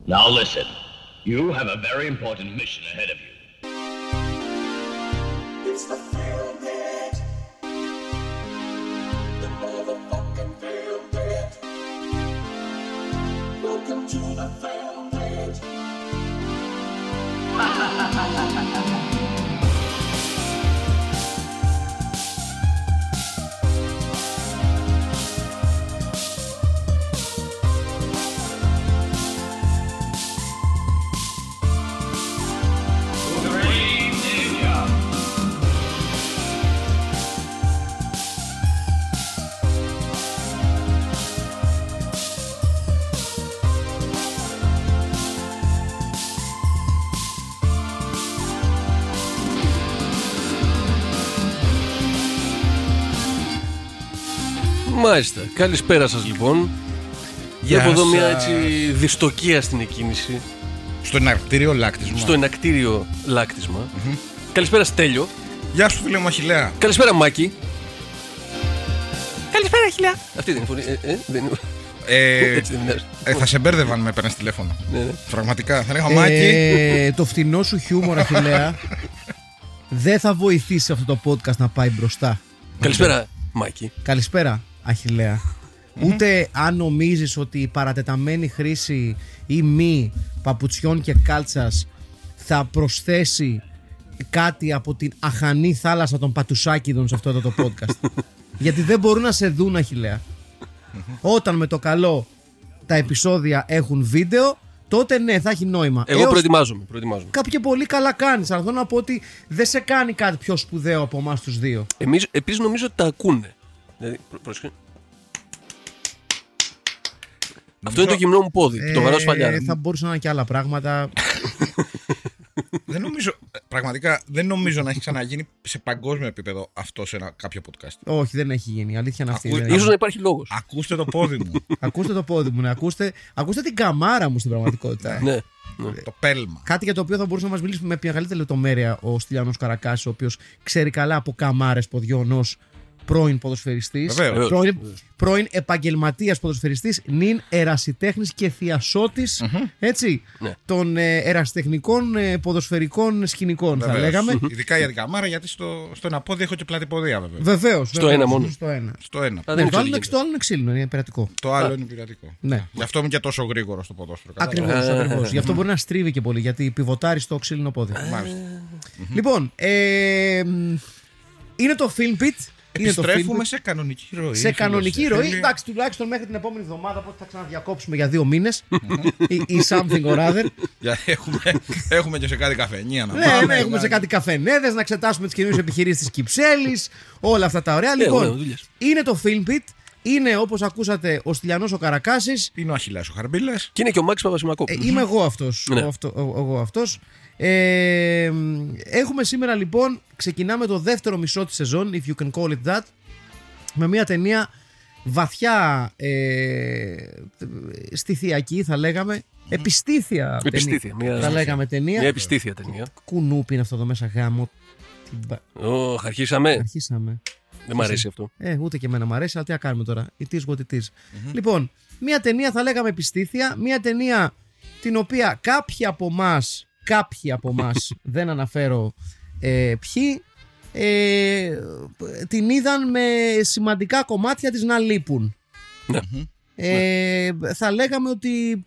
Now listen, you have a very important mission ahead of you. It's the Film Net. The motherfucking Film Net. Welcome to the Film Net. Μάλιστα. Καλησπέρα σας λοιπόν. Βλέπω εδώ μια έτσι δυστοκία στην εκκίνηση. Στο ενακτήριο λάκτισμα. Στο ενακτήριο λάκτισμα. Καλησπέρα Στέλιο. Γεια σου φίλε μου Αχιλλέα. Καλησπέρα Μάκη. Καλησπέρα Αχιλλέα. Αυτή δεν είναι φωνή. Δεν είναι. Έτσι δεν είναι. Θα σε μπέρδευαν με έπαιρνες τηλέφωνο. Ναι. Πραγματικά. Θα λέγα Μάκη. Το φτηνό σου χιούμορ, Αχιλλέα, δεν θα βοηθήσει αυτό το podcast να πάει μπροστά. Καλησπέρα Μάκη. Καλησπέρα Αχιλλέα. Ούτε αν νομίζεις ότι η παρατεταμένη χρήση ή μη παπουτσιών και κάλτσας θα προσθέσει κάτι από την αχανή θάλασσα των πατουσάκιδων σε αυτό εδώ το podcast. Γιατί δεν μπορούν να σε δουν, Αχιλλέα. Όταν με το καλό τα επεισόδια έχουν βίντεο, τότε ναι, θα έχει νόημα. Εγώ προετοιμάζομαι. Κάποιοι πολύ καλά κάνεις, αλλά θέλω να πω ότι δεν σε κάνει κάτι πιο σπουδαίο από εμάς τους δύο. Επίσης νομίζω ότι τα ακούνε. Δηλαδή, αυτό είναι το γυμνό μου πόδι. Το βαράω σφαλιά. Θα μπορούσαν να είναι και άλλα πράγματα. Δεν νομίζω, πραγματικά δεν νομίζω να έχει ξαναγίνει σε παγκόσμιο επίπεδο αυτό σε κάποιο podcast. Όχι, δεν έχει γίνει. Αλήθεια είναι αυτή. Ίσως να υπάρχει λόγος. Ακούστε το πόδι μου. Ακούστε το πόδι μου, ναι. Ακούστε την καμάρα μου στην πραγματικότητα. Ναι. Το πέλμα. Κάτι για το οποίο θα μπορούσε να μας μιλήσει με μεγαλύτερη λεπτομέρεια ο Στυλιανός Καρακάσης, ο οποίος ξέρει καλά από καμάρες ποδιών ως πρώην ποδοσφαιριστής, πρώην επαγγελματίας ποδοσφαιριστής, νυν ερασιτέχνης και θειασότης, έτσι, των ερασιτεχνικών ποδοσφαιρικών σκηνικών, θα λέγαμε. Ειδικά για την καμάρα, γιατί στο ένα πόδι έχω και πλατυποδία, βέβαια. Βεβαίως. Στο ένα μόνο. Στο ένα. Το άλλο είναι ξύλινο, είναι πειρατικό. Το άλλο είναι πειρατικό. Ναι. Γι' αυτό είμαι και τόσο γρήγορο στο ποδόσφαιρο. Ακριβώς. Γι' αυτό μπορεί να στρίβει και πολύ, γιατί πιβοτάρει στο ξύλινο πόδι. Λοιπόν, είναι το Film Pit. Επιστρέφουμε σε κανονική ροή. Σε κανονική ροή. Εντάξει, τουλάχιστον μέχρι την επόμενη εβδομάδα, οπότε θα ξαναδιακόψουμε για 2 μήνες ή something or other. Έχουμε και σε κάτι καφενεία να πάμε. Ναι, έχουμε σε κάτι καφενέδες, να εξετάσουμε τις καινούριες επιχειρήσεις της Κυψέλης, όλα αυτά τα ωραία. Λοιπόν, είναι το Film Pit. Είναι, όπως ακούσατε, ο Στυλιανός ο Καρακάσης. Είναι ο Αχιλλέας ο Χαρμπίλας. Και είναι και ο Μάκης Παπασημακόπουλος. Είμαι εγώ αυτός. Έχουμε σήμερα λοιπόν, ξεκινάμε το δεύτερο μισό της σεζόν, if you can call it that, με μια ταινία βαθιά στιθιακή, θα λέγαμε. Επιστήθεια θα λέγαμε ταινία. Μια επιστήθεια ταινία. Κουνούπι είναι αυτό εδώ μέσα, γάμο. Αρχίσαμε. Δεν μ' αρέσει αυτό. Ούτε και εμένα μ' αρέσει, αλλά τι να κάνουμε τώρα. It is what it is. Λοιπόν, μια ταινία θα λέγαμε επιστήθεια, μια ταινία την οποία κάποιοι από εμάς δεν αναφέρω ποιοι, την είδαν με σημαντικά κομμάτια της να λείπουν. Θα λέγαμε ότι...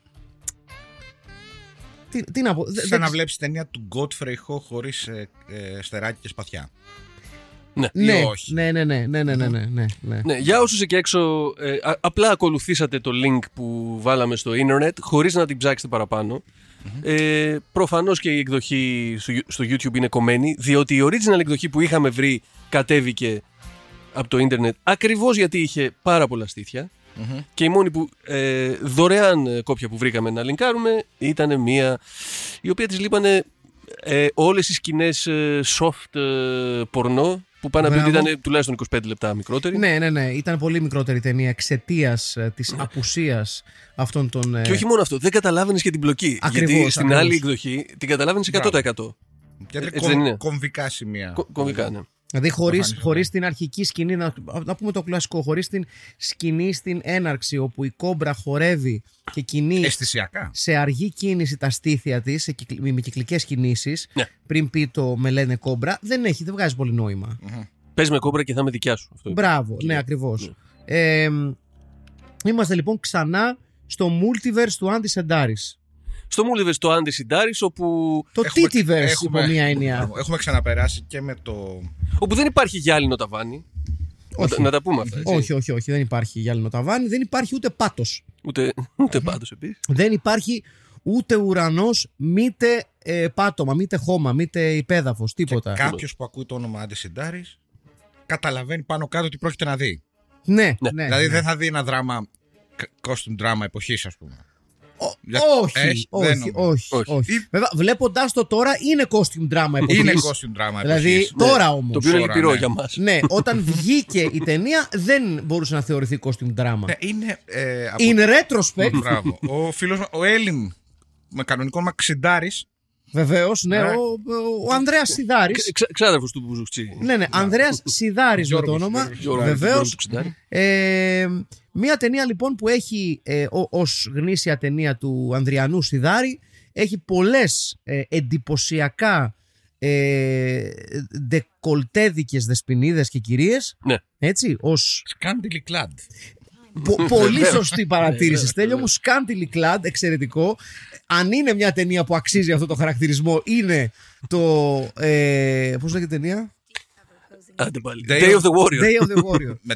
Τι να πω... Σαν να βλέπεις ταινία του Godfrey Ho χωρίς στεράκι και σπαθιά. Ναι. Για όσους εκεί έξω απλά ακολουθήσατε το link που βάλαμε στο ίντερνετ χωρίς να την ψάξετε παραπάνω. Προφανώς και η εκδοχή στο YouTube είναι κομμένη, διότι η original εκδοχή που είχαμε βρει κατέβηκε από το ίντερνετ ακριβώς γιατί είχε πάρα πολλά στήθια. Και η μόνη που δωρεάν κόπια που βρήκαμε να λινκάρουμε ήταν μία η οποία της λείπανε όλες οι σκηνές soft πορνό που πάνε να πει ότι ήταν τουλάχιστον 25 λεπτά μικρότερη. Ναι. Ήταν πολύ μικρότερη η ταινία εξαιτίας της απουσίας αυτών των. Και όχι μόνο αυτό, δεν καταλάβαινες και την πλοκή. Ακριβώς, γιατί στην άλλη εκδοχή την καταλάβαινες 100%. Γιατί είναι κομβικά σημεία. Κομβικά, ναι. Δηλαδή χωρίς την αρχική σκηνή, να πούμε το κλασικό, χωρίς την σκηνή στην έναρξη όπου η κόμπρα χορεύει και κινεί αισθησιακά σε αργή κίνηση τα στήθια της, με κυκλικές κινήσεις, Ναι. πριν πει το με λένε κόμπρα, δεν βγάζει πολύ νόημα. Πες με κόμπρα και θα είμαι δικιά σου. Αυτό. Μπράβο, ναι, ακριβώς. Είμαστε λοιπόν ξανά στο multiverse του Άντι Σεντάρης. Στο Multiverse το Άντι Σεντάρης, όπου Το Titiverse, υπό μία έννοια. Έχουμε ξαναπεράσει και με το. όπου δεν υπάρχει γυάλινο ταβάνι. Όχι. Να τα πούμε αυτά. Έτσι. Όχι, δεν υπάρχει γυάλινο ταβάνι, δεν υπάρχει ούτε πάτος. Ούτε πάντως επίσης. Δεν υπάρχει ούτε ουρανός, μήτε πάτωμα, μήτε χώμα, μήτε υπέδαφος, τίποτα. Κάποιος που ακούει το όνομα Άντι Σεντάρης καταλαβαίνει πάνω κάτω τι πρόκειται να δει. Ναι. Δηλαδή δεν θα δει ένα δράμα, costume drama εποχής, ας πούμε. Όχι. Βέβαια, βλέποντας το τώρα, είναι costume drama εποχής. Είναι costume drama Δηλαδή, εποχής. τώρα όμως. Το οποίο είναι Τώρα, λυπηρό ναι. για μας. Ναι, όταν βγήκε η ταινία, δεν μπορούσε να θεωρηθεί costume drama. Ναι, είναι. In retrospect, Μπράβο. Ο φίλος, ο Έλλην με κανονικό μαξιντάρης. βεβαίως, ναι, Ναι. ο Ανδρέας Σιδάρης. Ξάδερφος του Μπουζουκτσί. Ναι, Ανδρέας Σιδάρης με το όνομα. Βεβαίως. Μία ταινία λοιπόν που έχει ως γνήσια ταινία του Ανδριανού Σιδάρη, έχει πολλές εντυπωσιακά ντεκολτέδικες δεσποινίδες και κυρίες. Ναι. Έτσι, ως Scantily clad. πολύ σωστή παρατήρηση, Στέλιο μου. Scantily clad, εξαιρετικό. Αν είναι μια ταινία που αξίζει αυτό το χαρακτηρισμό, είναι το. Πώς λέγεται η ταινία? Άντε πάλι. Day Day of the Warrior. Day of the Warrior. με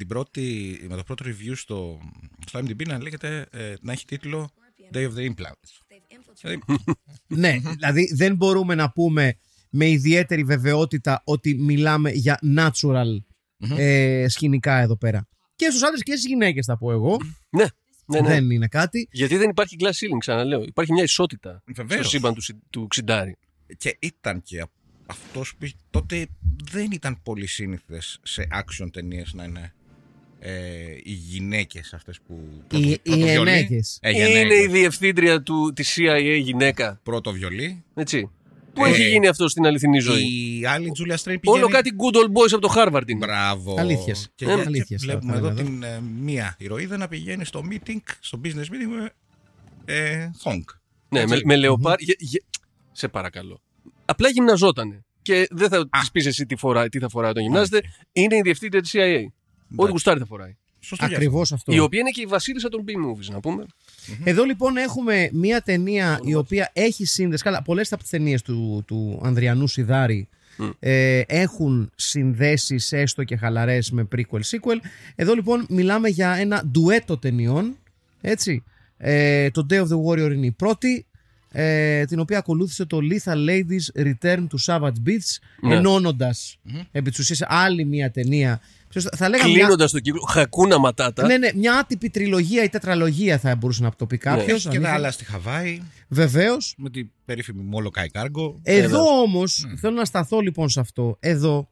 το πρώτο review στο IMDb να λέγεται, να έχει τίτλο Day of the Implants. Ναι, δηλαδή δεν μπορούμε να πούμε με ιδιαίτερη βεβαιότητα ότι μιλάμε για natural σκηνικά εδώ πέρα. Και στους άντρες και στις γυναίκες θα πω εγώ. Ναι. Δεν είναι κάτι. Γιατί δεν υπάρχει glass ceiling, ξαναλέω. Υπάρχει μια ισότητα Βεβαίως. στο σύμπαν του Ξιντάρη. Και ήταν και αυτός που τότε δεν ήταν πολύ σύνηθες σε action ταινίες να είναι οι γυναίκες αυτές που. Οι γυναίκες. Είναι η διευθύντρια της CIA γυναίκα. Πρώτο βιολί. Έτσι. Πού έχει γίνει αυτό στην αληθινή ζωή? Η άλλη Τζούλια Στρέιν πηγαίνει. Όλο κάτι good old boys από το Harvard είναι. Μπράβο. Αλήθειες. Και, Αλήθειες, και βλέπουμε θα εδώ έλεγα. την μία ηρωίδα να πηγαίνει στο meeting, στο business meeting με Honk. Ναι, με λεοπάρ. Σε παρακαλώ. Απλά γυμναζότανε. Και δεν θα τη πει εσύ τι θα φοράει όταν γυμνάζεται. Είναι η διευθύντρια της CIA. Ό,τι γουστάρει θα φοράει. Σωστό. Ακριβώς αυτό. Η οποία είναι και η βασίλισσα των B-movies, να πούμε. Εδώ λοιπόν έχουμε μία ταινία η οποία έχει σύνδεση. Καλά, πολλές από τις ταινίες του Ανδριανού Σιδάρη έχουν συνδέσεις έστω και χαλαρές με prequel-sequel. Εδώ λοιπόν μιλάμε για ένα ντουέτο ταινιών. Έτσι. Το Day of the Warrior είναι η πρώτη, την οποία ακολούθησε το Lethal Ladies Return to Savage Beach, ενώνοντας επί της ουσίας άλλη μία ταινία. Κλείνοντας τον κύκλο, Χακούνα Ματάτα. Ναι, μια άτυπη τριλογία ή τετραλογία θα μπορούσε να το πει κάποιος. Και τα άλλα στη Χαβάη. Βεβαίως. Με την περίφημη Molokai Cargo. Εδώ όμως, θέλω να σταθώ λοιπόν σε αυτό. Εδώ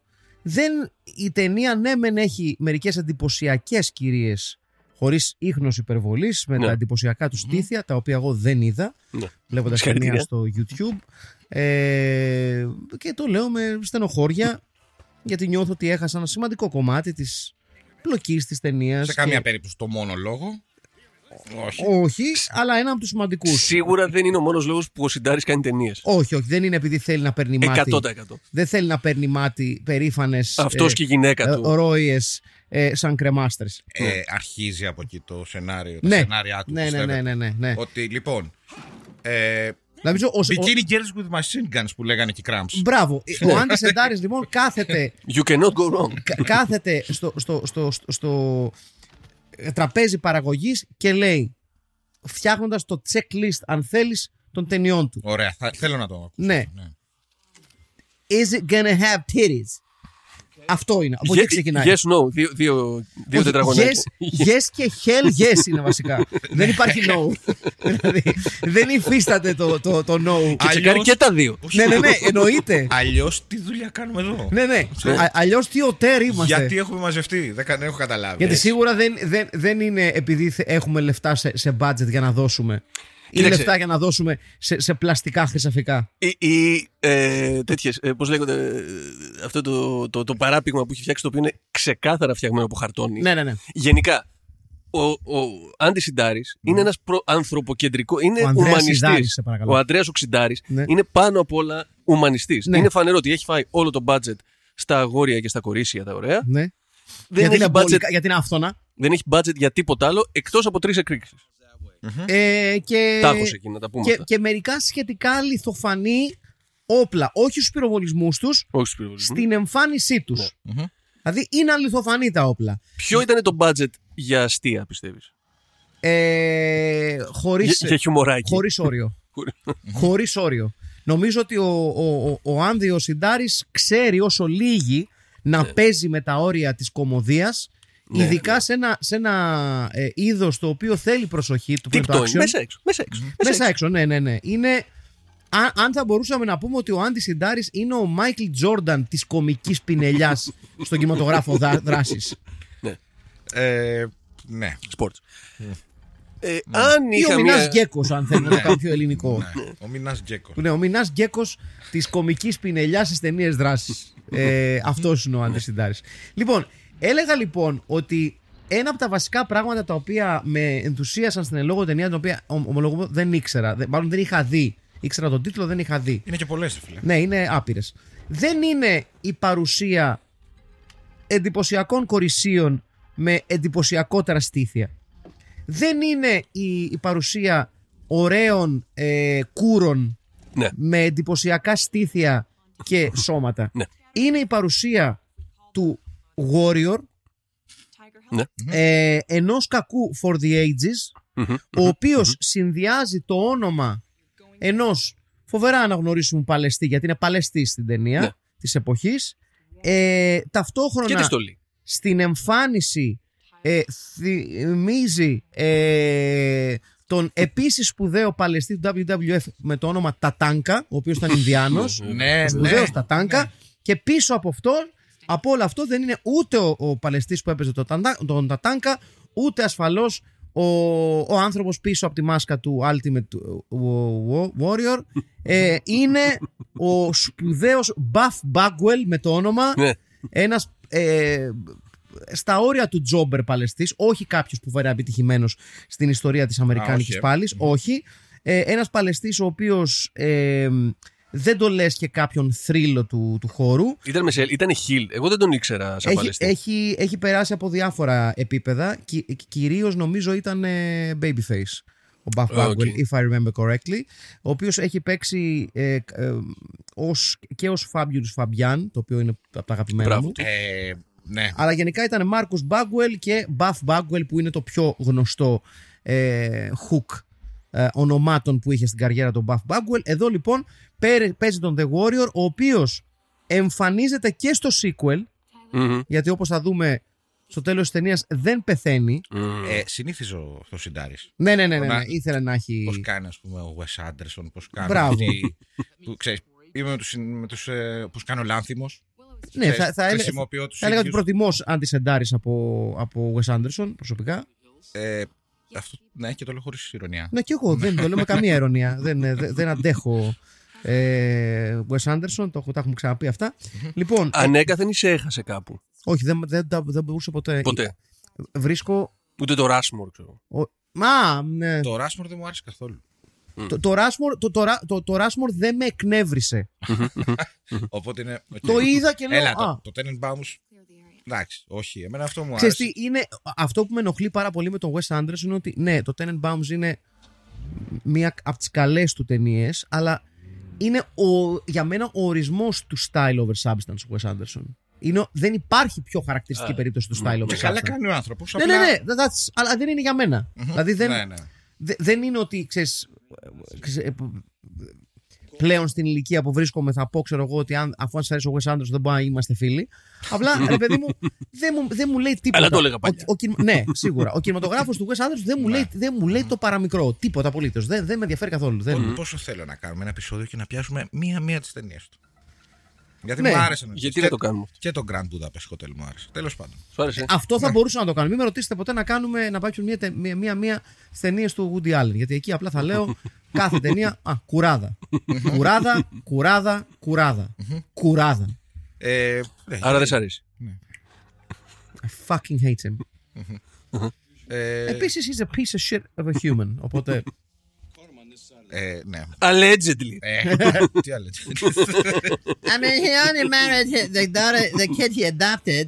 η ταινία ναι μεν έχει μερικές εντυπωσιακές κυρίες, χωρίς ίχνος υπερβολής, με τα εντυπωσιακά του στήθια, τα οποία εγώ δεν είδα, βλέποντας ταινία στο YouTube. Και το λέω με στενοχώρια, γιατί νιώθω ότι έχασα ένα σημαντικό κομμάτι της πλοκής της ταινίας. Σε καμία περίπτωση το μόνο λόγο. Όχι, αλλά ένα από τους σημαντικούς. Σίγουρα δεν είναι ο μόνος λόγος που ο Σιντάρης κάνει ταινίες. Όχι, δεν είναι επειδή θέλει να παίρνει μάτι. 100%. Δεν θέλει να παίρνει μάτι περήφανες αυτός και η γυναίκα του ρόιες σαν κρεμάστρες. Αρχίζει από εκεί το σενάριο, Ναι. τα σενάρια του. Ναι. Ότι λοιπόν. Bikini Girls with Machine Guns που λέγανε και οι Cramps. Μπράβο. Ο Άντι Σεντάρης λοιπόν κάθεται. You cannot go wrong. Κάθεται στο τραπέζι παραγωγής και λέει, φτιάχνοντας το checklist αν θέλεις των ταινιών του. Ωραία, θέλω να το ακούσω. Ναι. Is it gonna have titties? Αυτό είναι. Από εκεί ξεκινάει. Yes, no. Δύο τετραγωνάκια. Yes και hell yes είναι βασικά. Δεν υπάρχει no. Δηλαδή, δεν υφίσταται το no. Και τσεκάρει και τα δύο. Ναι, εννοείται. Αλλιώς τι δουλειά κάνουμε εδώ. Ναι. Αλλιώς τι οτέρ είμαστε. Γιατί έχουμε μαζευτεί, δεν έχω καταλάβει. Γιατί σίγουρα δεν είναι επειδή έχουμε λεφτά σε budget για να δώσουμε. Ή λεφτά για να δώσουμε σε πλαστικά χρυσαφικά. Ή τέτοιες, πώς λέγονται, αυτό το παράπηγμα που έχει φτιάξει, το οποίο είναι ξεκάθαρα φτιαγμένο από χαρτόνι. Ναι. Γενικά, ο Άντης Σιντάρης είναι ένας ανθρωποκεντρικό, είναι Ο Ανδρέας ουμανιστής. Σιντάρης, σε παρακαλώ. Ο Ανδρέας ο Ξιντάρης Ναι. είναι πάνω απ' όλα ουμανιστής. Ναι. Είναι φανερό ότι έχει φάει όλο το budget στα αγόρια και στα κορίτσια τα ωραία. Ναι. Δεν Γιατί έχει είναι budget, μπόλικα, γιατί είναι άφθονα. δεν έχει budget για τίποτα άλλο εκτός από 3 εκρήξεις. Και... Τάχος εκεί, να τα πούμε αυτά. και μερικά σχετικά λιθοφανή όπλα. Όχι στους πυροβολισμούς τους, Όχι στους πυροβολισμούς. στην εμφάνισή τους. Ναι. Δηλαδή είναι αληθοφανή τα όπλα. Ποιο ήταν το budget για αστεία, πιστεύεις? Για χιουμοράκι. Χωρίς όριο. Χωρίς όριο. Νομίζω ότι ο Άνδιος Σιντάρης ξέρει όσο λίγοι να παίζει με τα όρια της κωμωδίας, ειδικά σε ένα είδος το οποίο θέλει προσοχή του. TikTok, μέσα έξω. Ναι. Είναι, αν θα μπορούσαμε να πούμε ότι ο Άνδης Σιντάρης είναι ο Μάικλ Τζόρνταν της κομικής πινελιάς στον κινηματογράφο δράσης. Ναι. Sports. Αν Ή είχα ο Μινάς μια... Γκέκος, αν θέλουμε να το κάνουμε πιο ελληνικό. Ο Μινάς Γκέκος. Ναι, ο Μινάς Γκέκος της κομικής πινελιάς στις ταινίες δράσης. Αυτός είναι ο Άνδης Σιντάρης. Λοιπόν, έλεγα λοιπόν ότι ένα από τα βασικά πράγματα τα οποία με ενθουσίασαν στην ελόγω ταινία, την οποία ομολογώ δεν ήξερα, μάλλον δεν είχα δει. Ήξερα τον τίτλο, δεν είχα δει. Είναι και πολλές, φίλε. Ναι, είναι άπειρες. Δεν είναι η παρουσία εντυπωσιακών κορισίων με εντυπωσιακότερα στήθια. Δεν είναι η παρουσία ωραίων κούρων Ναι. με εντυπωσιακά στήθια και σώματα. Ναι. Είναι η παρουσία του Warrior, Ναι. ενός κακού for the ages, ο οποίος συνδυάζει το όνομα ενός φοβερά αναγνωρίσιμου παλαιστή, γιατί είναι παλαιστή στην ταινία Ναι. της εποχής, Και ταυτόχρονα τη στολή. στην εμφάνιση θυμίζει τον επίσης σπουδαίο παλαιστή του WWF με το όνομα Τατάνκα, ο οποίος ήταν Ινδιάνος. Ναι, Σπουδαίος Τατάνκα. Και πίσω από όλο αυτό δεν είναι ούτε ο παλαιστής που έπαιζε τον Τατάνκα, ούτε ασφαλώς ο άνθρωπος πίσω από τη μάσκα του Ultimate Warrior. Είναι ο σπουδαίος Buff Bagwell με το όνομα. Ναι. Ένας στα όρια του τζόμπερ παλαιστής, όχι κάποιος που φέρει επιτυχημένος στην ιστορία της Αμερικάνικης πάλης, όχι. Ένας παλαιστής ο οποίος δεν το λες και κάποιον θρύλο του χώρου. Ήταν heel. Εγώ δεν τον ήξερα σαν παλαιστή. Έχει περάσει από διάφορα επίπεδα. Κυρίως νομίζω ήταν babyface ο Buff Bagwell, if I remember correctly, ο οποίος έχει παίξει και ως Fabulous Fabian, το οποίο είναι από τα αγαπημένα μου. Ναι. Αλλά γενικά ήταν Marcus Bagwell και Buff Bagwell, που είναι το πιο γνωστό hook ονομάτων που είχε στην καριέρα τον Buff Bagwell. Εδώ λοιπόν παίζει τον The Warrior, ο οποίος εμφανίζεται και στο sequel, γιατί όπως θα δούμε στο τέλος της ταινίας δεν πεθαίνει. Συνήθιζε ο Σιντάρης. Ναι. Ήθελε να έχει. Πώς κάνει, ας πούμε, ο Wes Anderson, πώς κάνει. Μπράβο. Ξέρεις, είμαι με τους πώς κάνει ο Λάνθιμος. Ναι, θα έλεγα ότι προτιμώ Άντι Σιντάρης από Wes Anderson προσωπικά. Αυτό, ναι, και το λέω χωρίς ειρωνία. Ναι, και εγώ δεν το λέω με καμία ειρωνία. Δεν αντέχω Wes Anderson, τα έχουμε ξαναπεί αυτά. Λοιπόν, ανέκαθεν ή σε έχασε κάπου? Όχι, δεν μπορούσε ποτέ. Βρίσκω. Ούτε το Rushmore, ξέρω. Ναι. Το Rushmore δεν μου άρεσε καθόλου. Το Rushmore δεν με εκνεύρισε. Οπότε είναι. Το είδα και λέω. Έλα, το Tenenbaums. Εντάξει, όχι, εμένα αυτό μου άρεσε. Ξέρεις τι, είναι αυτό που με ενοχλεί πάρα πολύ με τον Wes Anderson, είναι ότι ναι, το Tenenbaums είναι μία από τις καλές του ταινίες, αλλά είναι για μένα ο ορισμός του style over substance του Wes Anderson. Δεν υπάρχει πιο χαρακτηριστική περίπτωση του style over substance. Καλά κάνει ο άνθρωπος. Ναι, αλλά δεν είναι για μένα. Δηλαδή δεν είναι ότι ξέρεις, πλέον στην ηλικία που βρίσκομαι θα πω, ξέρω εγώ, ότι αφού σας αρέσει ο Wes Anderson δεν μπορεί να είμαστε φίλοι. Απλά, ρε παιδί μου, δεν μου λέει τίποτα. Αλλά το έλεγα παλιά. Ναι, σίγουρα. Ο κινηματογράφος του Wes Anderson δεν μου λέει το παραμικρό. Τίποτα απολύτως. Δεν με ενδιαφέρει καθόλου. Πόσο θέλω να κάνουμε ένα επεισόδιο και να πιάσουμε μία τις ταινίες του. Γιατί Ναι. μου άρεσε. Γιατί δεν το κάνουμε αυτό. Και το Grand Budapest Hotel μου άρεσε. Τέλος πάντων. Σου άρεσε. Αυτό θα μπορούσα να το κάνω. Μην με ρωτήσετε ποτέ να πάρουμε μία ταινίες του Woody Allen. Γιατί εκεί απλά θα λέω κάθε ταινία. Κουράδα. Κουράδα. Ναι. Άρα δεν σ' αρέσει. I fucking hate him. Επίσης, he's a piece of shit of a human. Οπότε. Ναι. Allegedly. Τι άλλο. I mean, he only married the kid he adopted.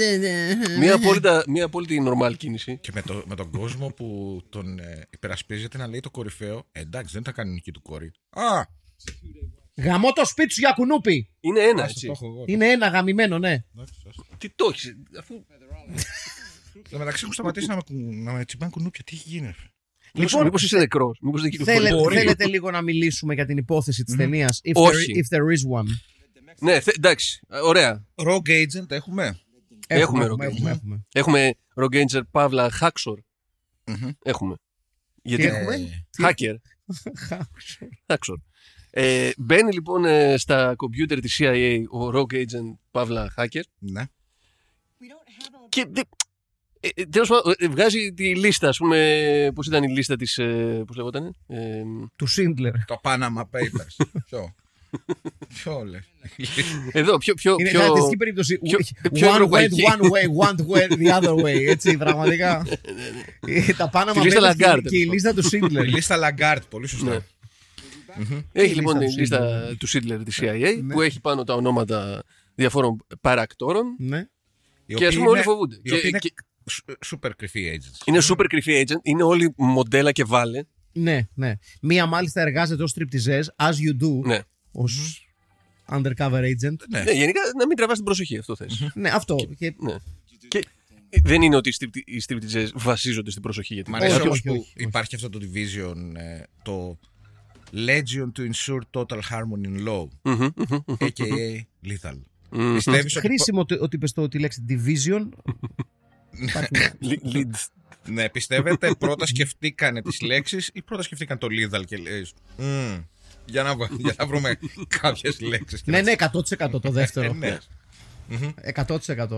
Μια απόλυτη normal κίνηση. Και με τον κόσμο που τον υπερασπίζεται να λέει το κορυφαίο. Εντάξει, δεν θα κάνει νική του κόρη. Γαμώ το σπίτι σου για κουνούπι. Είναι ένα, Το έτσι. έχω εγώ. Είναι ένα γαμημένο, ναι. Τι το έχεις, αφού. Στο μεταξύ έχουν σταματήσει να με τσιμπάνε κουνούπια. Τι έχει γίνει. Λοιπόν, Μήπως είσαι νεκρός. Μήπως δεν κυκλοφορεί. θέλετε λίγο να μιλήσουμε για την υπόθεση της ταινίας? Όχι. If there is one. Ναι, εντάξει. Ωραία. Rogue Agent έχουμε. Έχουμε Έχουμε Rogue Agent Παύλα Hacksaw. Έχουμε. Γιατί Τι έχουμε? Hacker. Hacksaw. Μπαίνει λοιπόν στα κομπιούτερ της CIA ο Rogue Agent Παύλα Hacker Ναι. και τέλος πάντων βγάζει τη λίστα, ας πούμε, πώς ήταν η λίστα της, πώς λεγότανε, Του Schindler. Το Panama Papers. Ποιο λες. εδώ, πιο Είναι χαρακτηριστική περίπτωση. πιο One went ευρωπαϊκή. one went the other way. Έτσι, πραγματικά. Τα Panama Τη λίστα Papers Lagarde, και η λίστα του Η Schindler. λίστα Lagarde, πολύ σωστά. Ναι. Έχει Η λοιπόν λίστα τη του λίστα του Schindler της CIA που έχει πάνω τα ονόματα διαφόρων παρακτόρων Ναι. και ας πούμε όλοι φοβούνται. Οι οποίοι είναι Και super κρυφοί agents. είναι super κρυφή agent, είναι όλοι μοντέλα και βάλε. Ναι, ναι. Μία μάλιστα εργάζεται ως τριπτιζές, as you do, Ναι. ως undercover agent. Ναι. Ναι, γενικά να μην τραβάς την προσοχή, αυτό θες. Ναι, αυτό. Και Ναι. Και δεν είναι ότι οι στριπτιζές βασίζονται στην προσοχή. Γιατί Μ' αρέσει Όχι, όμως όχι, που όχι. υπάρχει αυτό το division, το Legion to ensure total harmony in law, a.k.a. lethal. Πιστεύεις ότι... χρήσιμο ότι είπες τη λέξη division. Lead. Ναι, πιστεύετε πρώτα σκεφτήκανε τις λέξεις ή πρώτα σκεφτήκαν το lethal και λες για να βρούμε κάποιες λέξεις. Ναι, ναι, 100% το δεύτερο. Ναι. 100%.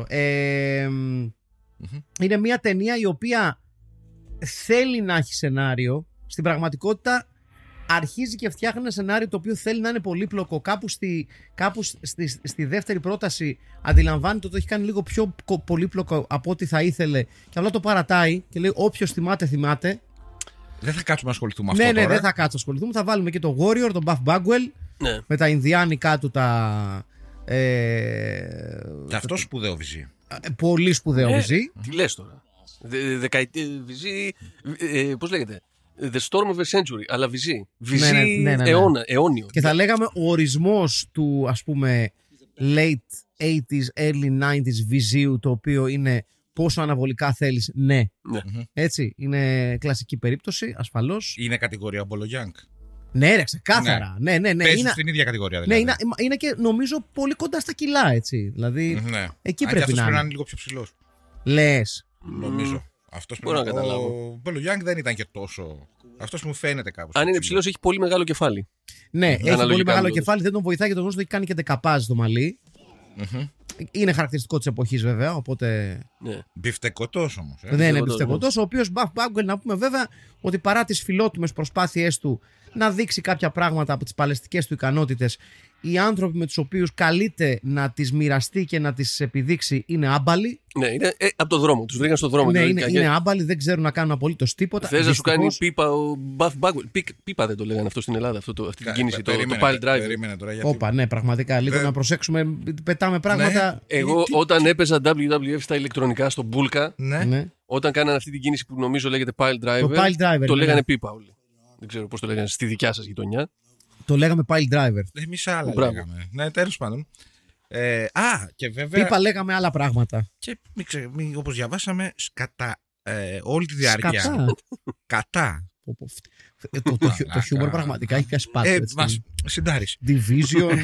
Είναι μια ταινία η οποία θέλει να έχει σενάριο. Στην πραγματικότητα αρχίζει και φτιάχνει ένα σενάριο το οποίο θέλει να είναι πολύπλοκο. Κάπου στη δεύτερη πρόταση αντιλαμβάνεται ότι το έχει κάνει λίγο πιο πολύπλοκο από ό,τι θα ήθελε και απλά το παρατάει και λέει όποιος θυμάται, θυμάται. Δεν θα κάτσουμε να ασχοληθούμε με αυτό Ναι, τώρα. δεν θα κάτσω να ασχοληθούμε. Θα βάλουμε και τον Warrior, τον Buff Bagwell, Ναι. με τα Ινδιάνικά του τα... Και αυτό σπουδαίο βυζί. πολύ σπουδαίο βυζί. Τι λες τώρα. Βυζί. Πώς λέγεται. The Storm of a Century. Αλλά βυζί. Βυζί ναι. αιώνιο. Και θα λέγαμε ο ορισμός του, ας πούμε, late 80s, early 90s βυζίου, το οποίο είναι πόσο αναβολικά θέλεις. Ναι. Ναι. Έτσι, είναι κλασική περίπτωση, ασφαλώς. Είναι κατηγορία Μπολογιάνγκ. Ναι, ρε, ξεκάθαρα. Ναι. Παίζουν Είναι, στην ίδια κατηγορία ναι, δηλαδή. είναι και νομίζω πολύ κοντά στα κιλά, έτσι. Δηλαδή, Ναι. εκεί Αν και πρέπει αυτός να πρέπει να είναι. είναι λίγο πιο ψηλός. Λες. Νομίζω. Αυτός Μπορώ πρέπει να καταλάβω. Ο Μπολογιάνγκ δεν ήταν και τόσο. Αυτός μου φαίνεται κάπως. Αν είναι πιο ψηλός, έχει πολύ μεγάλο κεφάλι. Ναι, έχει Αναλογικά πολύ μεγάλο μιλώντας. κεφάλι, δεν τον βοηθάει και το γνώστο ότι έχει κάνει και δεκαπάζ στο μαλλί. Είναι χαρακτηριστικό της εποχής βέβαια, οπότε Ναι. Μπιφτεκωτός όμως. δεν είναι Μπιφτεκωτός, εμπιστευτικός. Ο οποίος Buff Bagwell, να πούμε βέβαια ότι παρά τις φιλότιμες προσπάθειές του να δείξει κάποια πράγματα από τις παλαιστικές του ικανότητες, οι άνθρωποι με τους οποίους καλείται να τις μοιραστεί και να τις επιδείξει είναι άμπαλοι. Ναι, είναι από το δρόμο. Τους βρήκαν στον δρόμο. Ναι, δηλαδή, είναι άμπαλοι, δεν ξέρουν να κάνουν απολύτως τίποτα. Θες να σου κάνει Δυστυχώς. πίπα ο Buff Bagwell. Πίπα δεν το λέγανε αυτό στην Ελλάδα, αυτή την κίνηση, το pile driver. Περίμενε τώρα γιατί. Όπα, ναι, πραγματικά. Λίγο να προσέξουμε, πετάμε πράγματα. Εγώ όταν έπαιζα WWF στα ηλεκτρονικά στο Μπούλκα, Ναι. Ναι. όταν κάνανε αυτή την κίνηση που νομίζω λέγεται pile driver, Το pile driver, το ναι. λέγανε πίπα όλοι. Δεν ξέρω πώς το λέγανε στη δικιά σας γειτονιά. Το λέγαμε pile driver. Εμείς άλλα Μπράβο. λέγαμε. Ναι, τέλος πάντων. Και βέβαια. Πίπα λέγαμε άλλα πράγματα. Και όπως διαβάσαμε, κατά όλη τη διάρκεια. Σκατά. Κατά. Το χιούμορ πραγματικά έχει πιάσει πάτο. Μας συντάρεις. Division.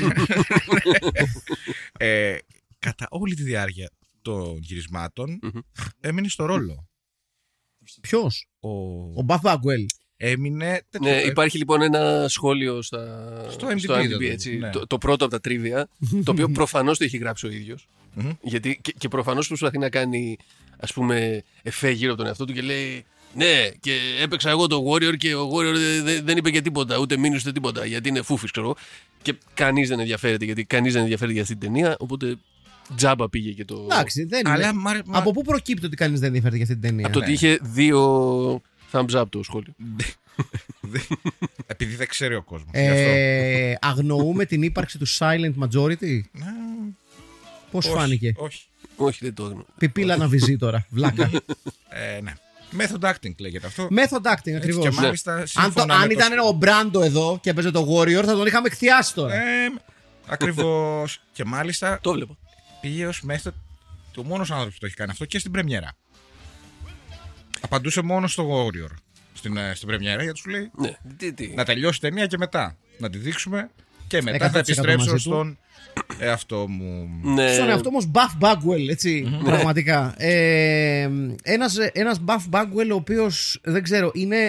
Κατά όλη τη διάρκεια των γυρισμάτων έμεινε στο ρόλο. Ποιος? Ο... Ο Buff Bagwell. έμεινε. Ναι, υπάρχει λοιπόν ένα σχόλιο στο IMDb, IMDb, δηλαδή, έτσι, ναι. το πρώτο από τα τρίβια, το οποίο προφανώς το έχει γράψει ο ίδιος. Γιατί και προφανώς προσπαθεί να κάνει, ας πούμε, εφέ γύρω από τον εαυτό του και λέει ναι, και έπαιξα εγώ το Warrior και ο Warrior δεν είπε και τίποτα, ούτε μήνυς ούτε τίποτα, γιατί είναι φούφης, ξέρω εγώ. Και κανείς δεν ενδιαφέρεται, γιατί κανείς δεν ενδιαφέρεται για αυτή την ταινία, οπότε τζάμπα πήγε και το. Εντάξει, δεν Αλλά είναι. Από πού προκύπτει ότι κανείς δεν ενδιαφέρεται για αυτή την ταινία? Από το ότι είχε 2 thumbs up το σχόλιο. Επειδή δεν ξέρει ο κόσμος. Αγνοούμε την ύπαρξη του silent majority. Πώς φάνηκε? Όχι. Όχι, δεν το έγνω. Πιπίλα να βυζεί τώρα. Βλάκα. Ναι. Method acting λέγεται αυτό. Method acting, Και ακριβώς. μάλιστα σύμφωνα Αν με το ήταν ο Μπράντο εδώ και έπαιζε το Warrior, θα τον είχαμε χθιάσει τώρα. Ακριβώς. Και μάλιστα Το βλέπω. πήγε ως method. Ο μόνος άνθρωπος που το έχει κάνει αυτό και στην πρεμιέρα. Απαντούσε μόνο στο Warrior στην πρεμιέρα, γιατί σου λέει Ναι, τι. να τελειώσει η ταινία και μετά να τη δείξουμε και μετά 100% θα επιστρέψω μαζί του. στον εαυτό μου. Ναι. Στον εαυτό όμως Buff Bagwell, έτσι, πραγματικά. Ένας Buff Bagwell ο οποίος, δεν ξέρω,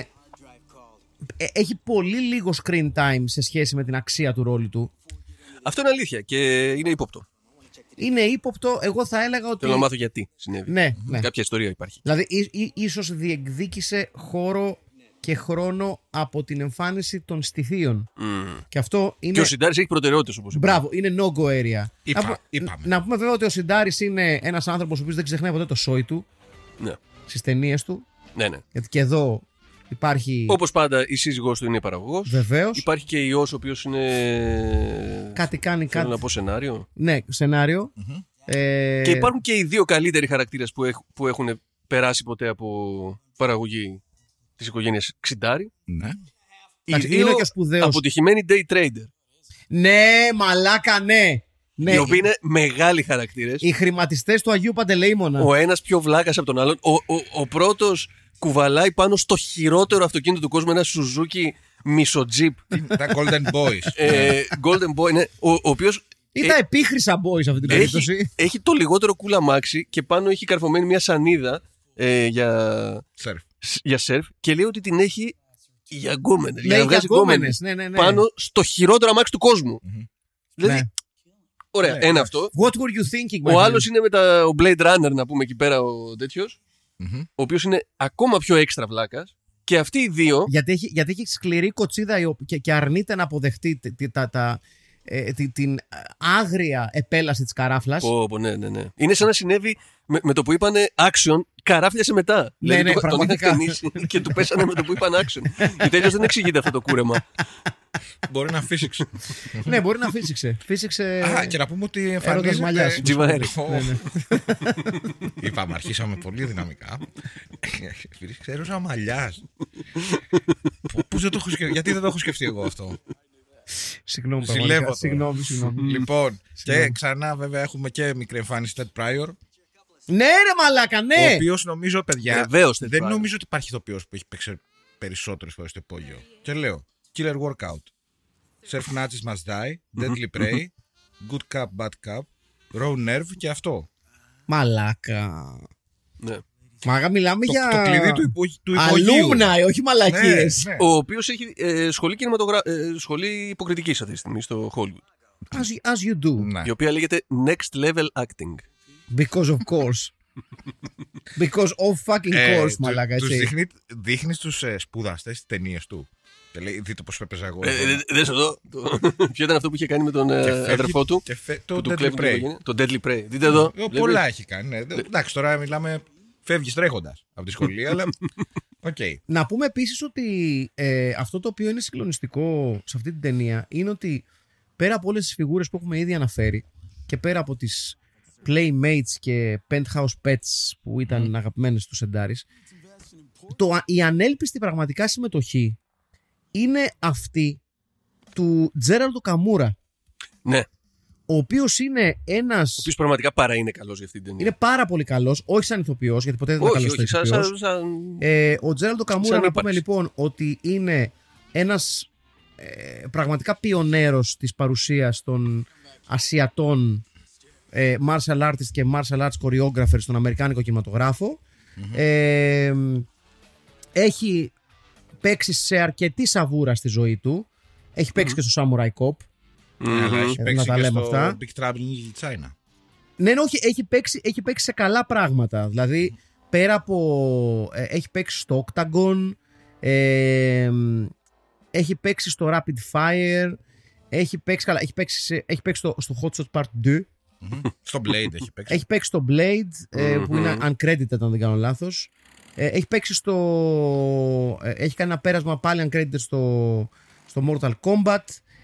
έχει πολύ λίγο screen time σε σχέση με την αξία του ρόλου του. Αυτό είναι αλήθεια και είναι ύποπτο. Είναι ύποπτο, εγώ θα έλεγα ότι... Θέλω να μάθω γιατί συνέβη. Ναι. Κάποια ιστορία υπάρχει. Δηλαδή ίσως διεκδίκησε χώρο και χρόνο από την εμφάνιση των στοιχείων. Και αυτό είναι... Και ο Σιντάρης έχει προτεραιότητες, όπως είπα. Μπράβο, είναι no-go area. Είπαμε. Να πούμε βέβαια ότι ο Σιντάρης είναι ένας άνθρωπος ο οποίος δεν ξεχνάει ποτέ το σόι του Ναι. στις ταινίες του. Ναι. Γιατί και εδώ υπάρχει. Όπως πάντα η σύζυγός του είναι παραγωγός. Βεβαίως. Υπάρχει και ιός ο οποίος είναι. Κάτι κάνει, Θέλω κάτι. να πω σενάριο. Ναι, σενάριο. Και υπάρχουν και οι 2 καλύτεροι χαρακτήρες που έχουν περάσει ποτέ από παραγωγή της οικογένειας Ξιντάρη. Ναι. Οι Εντάξει, 2 είναι και σπουδαίος. αποτυχημένοι day trader. Ναι, μαλάκα, ναι. Ναι. Οι οποίοι είναι μεγάλοι χαρακτήρες. Οι χρηματιστές του Αγίου Παντελεήμονα. Ο ένας πιο βλάκας από τον άλλον. Ο πρώτος κουβαλάει πάνω στο χειρότερο αυτοκίνητο του κόσμου, ένα Suzuki Miso-Jeep. Τα Golden Boys. Golden Boy, ναι. Ο οποίος Ή τα επίχρησα boys σε αυτή την περίπτωση. έχει το λιγότερο cool αμάξι και πάνω έχει καρφωμένη μια σανίδα Σερφ. για σερφ και λέει ότι την έχει για γκόμενες. Ναι, Για να για βγάζει γκόμενες, γκόμενες. ναι. Πάνω στο χειρότερο αμάξι του κόσμου. Δηλαδή, Ναι. ωραία, ένα αυτό. What were you thinking, my Ο friend? άλλος είναι ο Blade Runner, να πούμε εκεί πέρα ο τέτοιος, ο οποίος είναι ακόμα πιο έξτρα βλάκας. Και αυτοί οι 2. Γιατί έχει σκληρή κοτσίδα και αρνείται να αποδεχτεί την άγρια επέλαση της καράφλας. Ναι. Είναι σαν να συνέβη με το που είπανε action, καράφλιασε μετά. Ναι, Δηλαδή, τον πραγματικά. είχαν ταινίσει και του πέσανε με το που είπαν action. Και τέλος δεν εξηγείται αυτό το κούρεμα. Μπορεί να φύσηξε. Ναι, μπορεί να φύσηξε. Φύσηξε. Και να πούμε ότι Έρωτας εμφανίζεται. μαλλιάς. Τζιβαέρη. Είπαμε, αρχίσαμε πολύ δυναμικά. Ξέρω μαλλιάς. Πώς δεν το έχω σκεφτεί, γιατί δεν το έχω σκεφτεί εγώ αυτό. Συγγνώμη, Ζηλεύω πραγματικά. τώρα. Συγγνώμη. Λοιπόν, και ξανά βέβαια έχουμε και μικρή εμφάνιση Ted Pryor. Ναι, ρε μαλάκα, Ο ναι! οποίος νομίζω, παιδιά, Βεβαίως, Ted δεν Pryor. νομίζω ότι υπάρχει ηθοποιός που έχει παίξει περισσότερες φορές στο υπόγειο. Και λέω, Killer Workout, Surf Nazis Must Die, Deadly Prey, Good Cup, Bad Cup, Raw Nerve και αυτό. Μαλάκα. Ναι. Μαλάκα, μιλάμε για. Το κλειδί του υπογείου. Αλούμνα, όχι μαλακίες. Ναι. Ο οποίος έχει σχολή υποκριτικής αυτή τη στιγμή στο Hollywood. As you do. Ναι. Η οποία λέγεται Next Level Acting. Because of course. Because of fucking course, μαλάκα, Τους έτσι. δείχνει τους σπουδαστές τις ταινίες του. Και λέει, δείτε πώς έπαιζα εγώ. Δες εδώ. Ποιο ήταν αυτό που είχε κάνει με τον αδερφό του. Το που του Deadly κλέβει την Prey. οικογένεια. Το Deadly Prey. Δείτε εδώ. Πολλά έχει κάνει. Ναι. Εντάξει, τώρα μιλάμε. Φεύγεις τρέχοντας από τη σχολή, αλλά. Οκ. Να πούμε επίσης ότι αυτό το οποίο είναι συγκλονιστικό σε αυτή την ταινία είναι ότι πέρα από όλες τις φιγούρες που έχουμε ήδη αναφέρει και πέρα από τις Playmates και Penthouse Pets που ήταν αγαπημένες του Σεντάρης, η ανέλπιστη πραγματικά συμμετοχή είναι αυτή του Τζέραλντο Καμούρα, Ναι. ο οποίος είναι ένας. Ο οποίος πραγματικά παρά είναι καλός για αυτή την ταινία. Είναι πάρα πολύ καλός, όχι σαν ηθοποιός, γιατί ποτέ δεν ήταν καλός Όχι, σαν ηθοποιός. σαν. Ο Τζέραλντο Καμούρα, Σαν να πούμε ύπαρξη. λοιπόν ότι είναι ένας πραγματικά πιονέρος της παρουσίας των Ασιατών martial artists και martial arts choreographers στον αμερικάνικο κινηματογράφο. Έχει παίξει σε αρκετή σαβούρα στη ζωή του. Έχει παίξει και στο Samurai Cop. Αλλά έχει να παίξει τα και λέμε στο αυτά. Big Trouble in Little China. Ναι, όχι, έχει παίξει σε καλά πράγματα. Δηλαδή, πέρα από. Έχει παίξει στο Octagon, έχει παίξει στο Rapid Fire, έχει παίξει στο Hot Shot Part 2. Στο Blade έχει παίξει. Έχει παίξει στο Blade, που είναι uncredited, αν δεν κάνω λάθος. Έχει παίξει έχει κάνει ένα πέρασμα πάλι uncredited στο Mortal Kombat.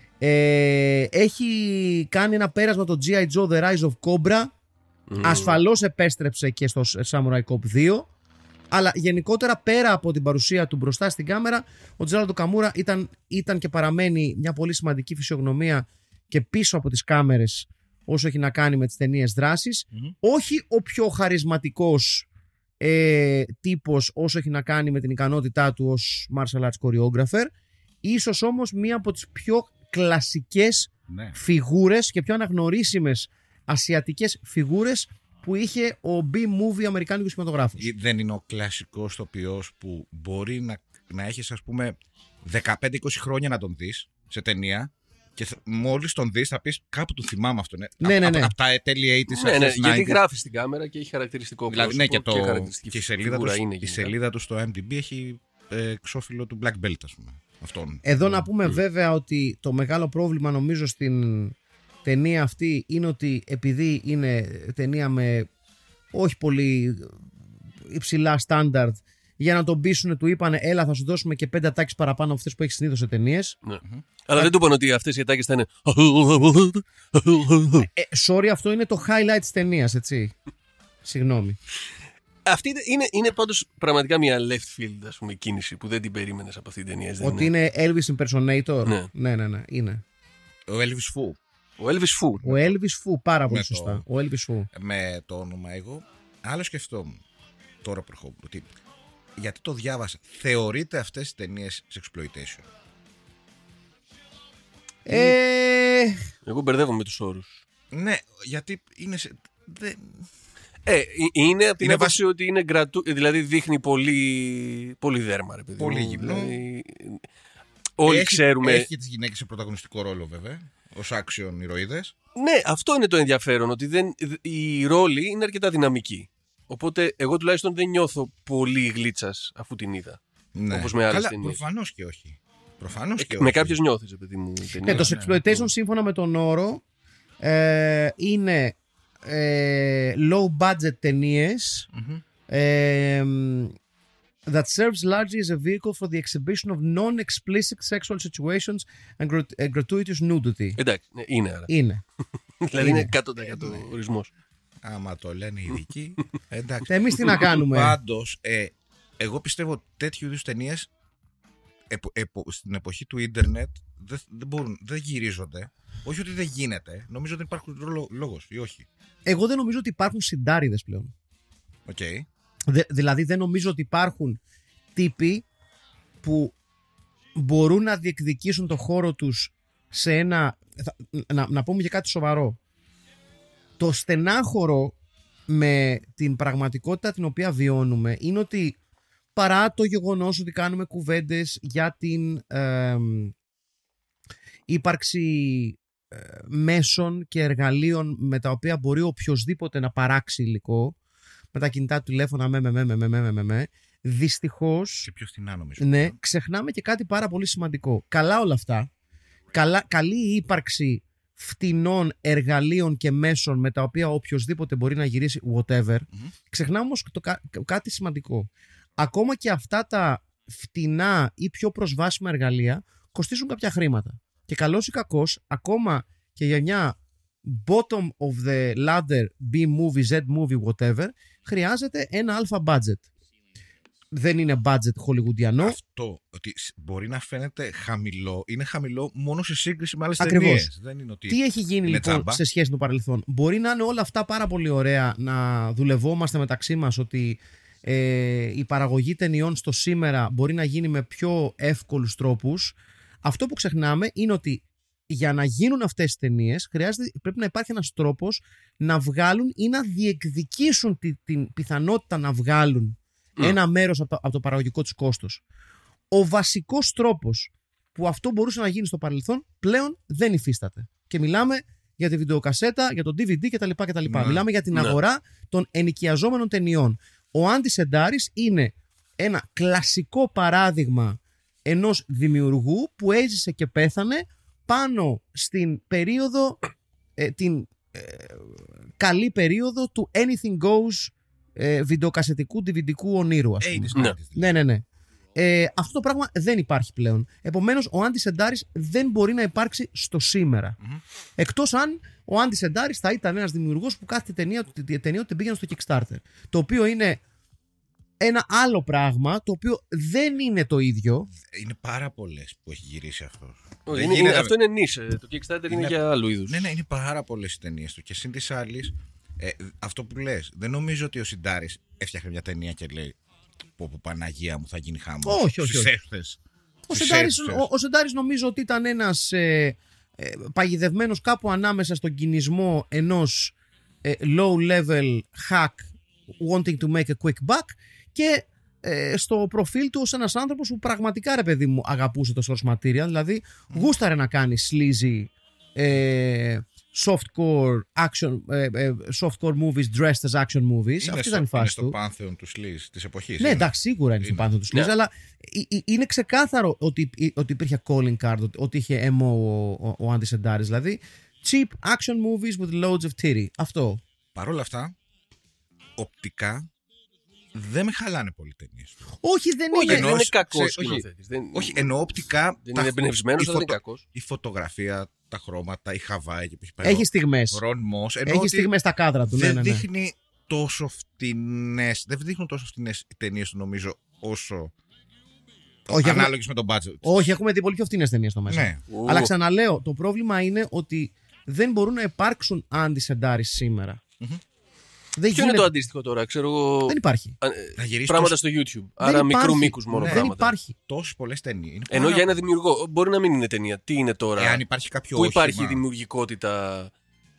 Έχει κάνει ένα πέρασμα το G.I. Joe The Rise of Cobra. Ασφαλώς επέστρεψε και στο Samurai Cop 2. Αλλά γενικότερα, πέρα από την παρουσία του μπροστά στην κάμερα, ο Τζέραλντο Καμούρα ήταν και παραμένει μια πολύ σημαντική φυσιογνωμία και πίσω από τις κάμερες όσο έχει να κάνει με τις ταινίες δράσης. Όχι ο πιο χαρισματικός τύπος όσο έχει να κάνει με την ικανότητά του ως martial arts choreographer. Ίσως όμως μία από τις πιο κλασικές φιγούρες και πιο αναγνωρίσιμες ασιατικές φιγούρες που είχε ο B-movie αμερικάνικος κινηματογράφος. Δεν είναι ο κλασικός τοπιός που μπορεί να έχεις, ας πούμε, 15-20 χρόνια να τον δεις σε ταινία και μόλις τον δεις θα πεις κάπου του θυμάμαι αυτό. Ναι. Από τα τέλη 80's. Ναι, γιατί γράφει στην κάμερα και έχει χαρακτηριστικό πρόσωπο. Δηλαδή, ναι, χαρακτηριστική και η σελίδα του στο MDB έχει εξώφυλλο του Black Belt, ας πούμε. Αυτόν. Εδώ να πούμε βέβαια ότι το μεγάλο πρόβλημα νομίζω στην ταινία αυτή είναι ότι επειδή είναι ταινία με όχι πολύ υψηλά στάνταρτ, για να τον πείσουν του είπανε έλα θα σου δώσουμε και 5 ατάκες παραπάνω από αυτές που έχει συνήθως σε ταινίες. Ναι. Αλλά δεν του είπαν ότι αυτές οι ατάκες θα είναι. Sorry, αυτό είναι το highlight της ταινίας, έτσι. Συγγνώμη. Αυτή είναι πάντως πραγματικά μια left field, ας πούμε, κίνηση που δεν την περίμενες από αυτή την ταινία. Ότι είναι Elvis impersonator. Ναι. Ναι, είναι. Ο Elvis Fu. Ο Elvis Fu. Ο Elvis Fu, πάρα πολύ σωστά. Ο Elvis Fu. Με το όνομα εγώ, άλλο σκεφτόμουν τώρα προχώρω. Ότι γιατί το διάβασα, θεωρείται αυτές οι ταινίες sexploitation? Εγώ μπερδεύομαι με τους όρους. Ναι, γιατί είναι. Είναι από την Είναι άποψη ότι είναι δηλαδή δείχνει πολύ δέρμα, ρε παιδί. Πολύ γυμνό. Δηλαδή, όλοι ξέρουμε. Έχει τις γυναίκες σε πρωταγωνιστικό ρόλο, βέβαια, ως action ηρωίδες. Ναι, αυτό είναι το ενδιαφέρον, ότι οι ρόλοι είναι αρκετά δυναμικοί. Οπότε εγώ τουλάχιστον δεν νιώθω πολύ γλίτσας αφού την είδα. Ναι. Όπως με άλλες Καλά, ταινίες. προφανώς και όχι. Με κάποιες νιώθεις, παιδί μου. Ναι, το sexploitation σύμφωνα με τον όρο είναι low budget ταινίες that serves largely as a vehicle for the exhibition of non-explicit sexual situations and gratuitous nudity. Εντάξει, είναι άρα. Είναι. Δηλαδή είναι 100% ορισμός. Άμα το λένε οι ειδικοί, εντάξει. Εμείς τι να κάνουμε. Πάντως, εγώ πιστεύω τέτοιου είδους ταινίες στην εποχή του ίντερνετ δεν γυρίζονται. Όχι ότι δεν γίνεται. Νομίζω ότι υπάρχουν λόγος ή όχι. Εγώ δεν νομίζω ότι υπάρχουν συντάριδες πλέον. Okay. Δηλαδή δεν νομίζω ότι υπάρχουν τύποι που μπορούν να διεκδικήσουν το χώρο τους σε ένα... Να πούμε και κάτι σοβαρό. Το στενάχωρο με την πραγματικότητα την οποία βιώνουμε είναι ότι παρά το γεγονός ότι κάνουμε κουβέντες για την ύπαρξη μέσων και εργαλείων με τα οποία μπορεί οποιοσδήποτε να παράξει υλικό, με τα κινητά του τηλέφωνα δυστυχώς και πιο φθηνά νομίζω. Ναι, ξεχνάμε και κάτι πάρα πολύ σημαντικό. Καλά όλα αυτά, καλή η ύπαρξη φτηνών εργαλείων και μέσων με τα οποία οποιοσδήποτε μπορεί να γυρίσει whatever. Ξεχνάμε όμως κάτι σημαντικό. Ακόμα και αυτά τα φτηνά ή πιο προσβάσιμα εργαλεία κοστίζουν κάποια χρήματα. Και καλός ή κακός, ακόμα και για μια bottom of the ladder B-movie, Z-movie, whatever, χρειάζεται ένα αλφα budget. Δεν είναι budget χολιγουντιανό. Αυτό ότι μπορεί να φαίνεται χαμηλό, είναι χαμηλό μόνο σε σύγκριση με άλλες Ακριβώς. ταινίες. Δεν είναι ότι Τι έχει γίνει λοιπόν τσάμπα σε σχέση με το παρελθόν? Μπορεί να είναι όλα αυτά πάρα πολύ ωραία, να δουλευόμαστε μεταξύ μας, ότι η παραγωγή ταινιών στο σήμερα μπορεί να γίνει με πιο εύκολους τρόπους. Αυτό που ξεχνάμε είναι ότι για να γίνουν αυτές τις ταινίες πρέπει να υπάρχει ένας τρόπος να βγάλουν ή να διεκδικήσουν την πιθανότητα να βγάλουν ένα μέρος από το παραγωγικό τους κόστος. ο βασικός τρόπος που αυτό μπορούσε να γίνει στο παρελθόν πλέον δεν υφίσταται. Και μιλάμε για τη βιντεοκασέτα, για το DVD κτλ. Ναι. Μιλάμε για την Ναι. αγορά των ενοικιαζόμενων ταινιών. Ο Άντις Σεντάρης είναι ένα κλασικό παράδειγμα ενός δημιουργού που έζησε και πέθανε πάνω στην περίοδο, την καλή περίοδο του Anything Goes βιντεοκασετικού DVD-κου ονείρου, ας πούμε. Ναι. Αυτό το πράγμα δεν υπάρχει πλέον. Επομένως, ο Άντις Σεντάρης δεν μπορεί να υπάρξει στο σήμερα. Εκτός αν ο Άντις Σεντάρης θα ήταν ένας δημιουργός που κάθε ταινία του την πήγαινε στο Kickstarter. Το οποίο είναι ένα άλλο πράγμα, το οποίο δεν είναι το ίδιο. Είναι πάρα πολλές που έχει γυρίσει αυτό. Αυτό είναι νης. Το Kickstarter είναι για άλλου είδους. Ναι, είναι πάρα πολλές οι ταινίες του. Και συν της άλλης, αυτό που λες, δεν νομίζω ότι ο Σεντάρης έφτιαχνε μια ταινία και λέει πω Παναγία μου θα γίνει χάμος. Όχι. Ο Σεντάρης νομίζω ότι ήταν ένας παγιδευμένος κάπου ανάμεσα στον κινησμό ενός low-level hack wanting to make a quick buck και στο προφίλ του ως ένας άνθρωπος που πραγματικά, ρε παιδί μου, αγαπούσε το source material, δηλαδή γούσταρε να κάνει sleazy softcore movies dressed as action movies. Αυτή ήταν η φάση του. Είναι στο πάνθεον του sleaze της εποχής. Ναι, εντάξει, σίγουρα είναι στο πάνθεον του sleaze, αλλά είναι ξεκάθαρο ότι υπήρχε calling card, ότι είχε MO ο Άντις Σεντάρης, δηλαδή cheap action movies with loads of titty. Αυτό. Παρ' όλα αυτά, οπτικά δεν με χαλάνε πολύ ταινίες. Όχι, δεν Όχι, είναι. δεν είναι κακός σκηνοθέτης. Όχι, εννοώ οπτικά. Δεν είναι εμπνευσμένος, αλλά δεν είναι κακός. Η φωτογραφία, τα χρώματα, η Χαβάη που έχει πάει. Έχει στιγμές. Ρον Μος. Έχει στιγμές στα κάδρα του. Δεν Ναι. δείχνει τόσο φτηνές. Δεν δείχνουν τόσο φτηνές οι ταινίες του, νομίζω, όσο. Όχι, ανάλογες με τον budget. Όχι, έχουμε δει πολύ πιο φτηνές ταινίες στο μέσα. Ναι. Αλλά ξαναλέω, το πρόβλημα είναι ότι δεν μπορούν να υπάρξουν Άντις Σεντάρης σήμερα. Δεν Ποιο είναι το αντίστοιχο τώρα, ξέρω εγώ. Δεν υπάρχει. Θα γυρίσει Πράγματα τόσο- στο YouTube. Δεν Άρα μικρού υπάρχει. μήκους μόνο Ναι. Δεν πράγματα. υπάρχει. τόσες πολλές ταινίες. Είναι Ενώ πάρα- για ένα δημιουργό. Μπορεί να μην είναι ταινία. Τι είναι τώρα. Εάν υπάρχει κάποιο Πού όχημα. υπάρχει δημιουργικότητα.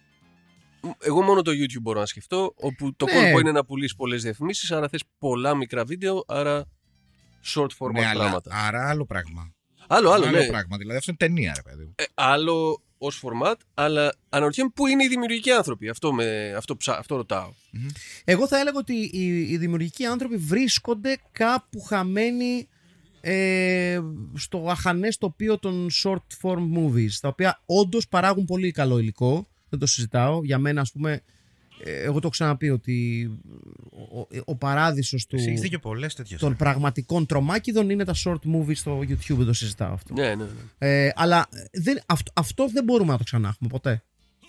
Εγώ μόνο το YouTube μπορώ να σκεφτώ. Όπου το Ναι. κόλπο είναι να πουλήσει πολλές διαφημίσεις. Άρα θες πολλά μικρά βίντεο. Άρα short format Ναι, αλλά, πράγματα. άρα άλλο πράγμα. Άλλο, ναι. πράγμα. Δηλαδή αυτό είναι ταινία, ρε παιδί μου. Άλλο ως format. Αλλά αναρωτιέμαι πού είναι οι δημιουργικοί άνθρωποι. Αυτό ρωτάω. Εγώ θα έλεγα ότι οι δημιουργικοί άνθρωποι βρίσκονται κάπου χαμένοι στο αχανές τοπίο των short form movies, τα οποία όντως παράγουν πολύ καλό υλικό. Δεν το συζητάω. Για μένα, ας πούμε, εγώ το έχω ξαναπεί ότι ο παράδεισος Εσύ έχεις δει και πολλές τέτοιες. των πραγματικών τρομάκιδων είναι τα short movies στο YouTube. Δεν το συζητάω αυτό. Ναι. Αλλά αυτό δεν μπορούμε να το ξανά έχουμε ποτέ.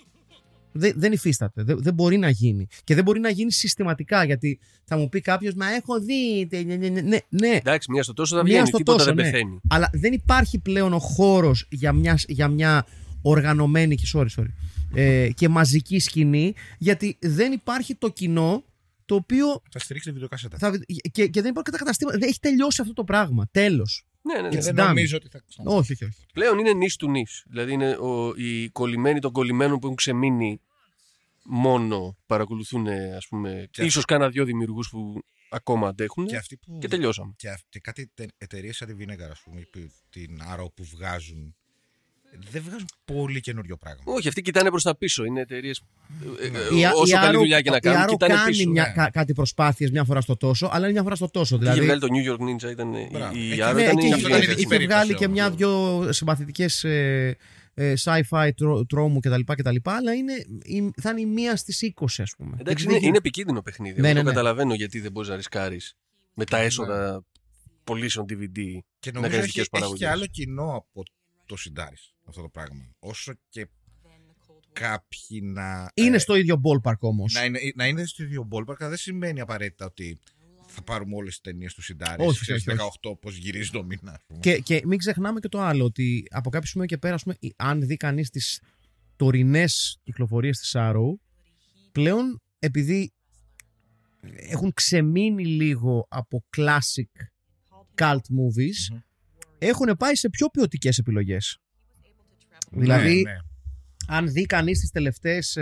Δεν υφίσταται. Δεν μπορεί να γίνει. Και δεν μπορεί να γίνει συστηματικά, γιατί θα μου πει κάποιος, μα έχω δει. Ναι. Εντάξει, μία στο τόσο θα Μία βγαίνει. στο Τίποτα τόσο, δεν ναι. πεθαίνει. Αλλά δεν υπάρχει πλέον ο χώρος για μια οργανωμένη και μαζική σκηνή, γιατί δεν υπάρχει το κοινό το οποίο. Θα στηρίξει τη βιντεοκασέτα. Και δεν υπάρχει τα καταστήματα. Δεν έχει τελειώσει αυτό το πράγμα. Τέλος. Ναι. Και It's δεν done. νομίζω ότι θα ξανά. Όχι. Πλέον είναι νης του νης. Δηλαδή είναι οι κολλημένοι των κολλημένων που έχουν ξεμείνει μόνο παρακολουθούν, ας πούμε, ίσως κάνα δυο δημιουργούς που ακόμα αντέχουν και τελειώσαμε. Και κάτι εταιρείες σαν τη Vinegar, ας πούμε, την Arrow που βγάζουν. Δεν βγάζουν πολύ καινούριο πράγμα. Όχι, αυτοί κοιτάνε προς τα πίσω. Είναι εταιρείες. Η Όσο καλή Arrow- δουλειά και να η κάνουν, Arrow κοιτάνε κάνει πίσω. κάτι προσπάθειες μια φορά στο τόσο, αλλά είναι μια φορά στο τόσο. Είχε Δηλαδή, βγάλει το New York Ninja, ήταν. Μπράβο. Η Εκεί- Arrow ναι, ήταν και η αυτό ήταν η είχε δική περίπτωση βγάλει και όμως. μια-δυο συμπαθητικές sci-fi τρόμου κτλ. Αλλά θα είναι η μία στις 20, ας πούμε. Εντάξει, Δεν είναι επικίνδυνο παιχνίδι. Ναι, Εγώ ναι. το καταλαβαίνω γιατί δεν μπορείς να ρισκάρεις με τα έσοδα πωλήσεων DVD Και να νομίζω κάνεις έχει δικές και παραγωγές. άλλο κοινό από το Σεντάρης αυτό το πράγμα. Όσο και κάποιοι είναι στο ίδιο ballpark όμως. να είναι στο ίδιο ballpark, δεν σημαίνει απαραίτητα ότι θα πάρουμε όλες τις ταινίες του Σεντάρης. Όχι, Ξέρεις, όχι. 18 πώς γυρίζει το μήνα. ας πούμε. Και μην ξεχνάμε και το άλλο, ότι από κάποιο σημείο και πέρα, ας πούμε, αν δει κανείς τις τωρινές κυκλοφορίες της Arrow, πλέον επειδή έχουν ξεμείνει λίγο από classic cult movies, έχουν πάει σε πιο ποιοτικές επιλογές. Δηλαδή, Ναι. αν δει κανείς τις τελευταίες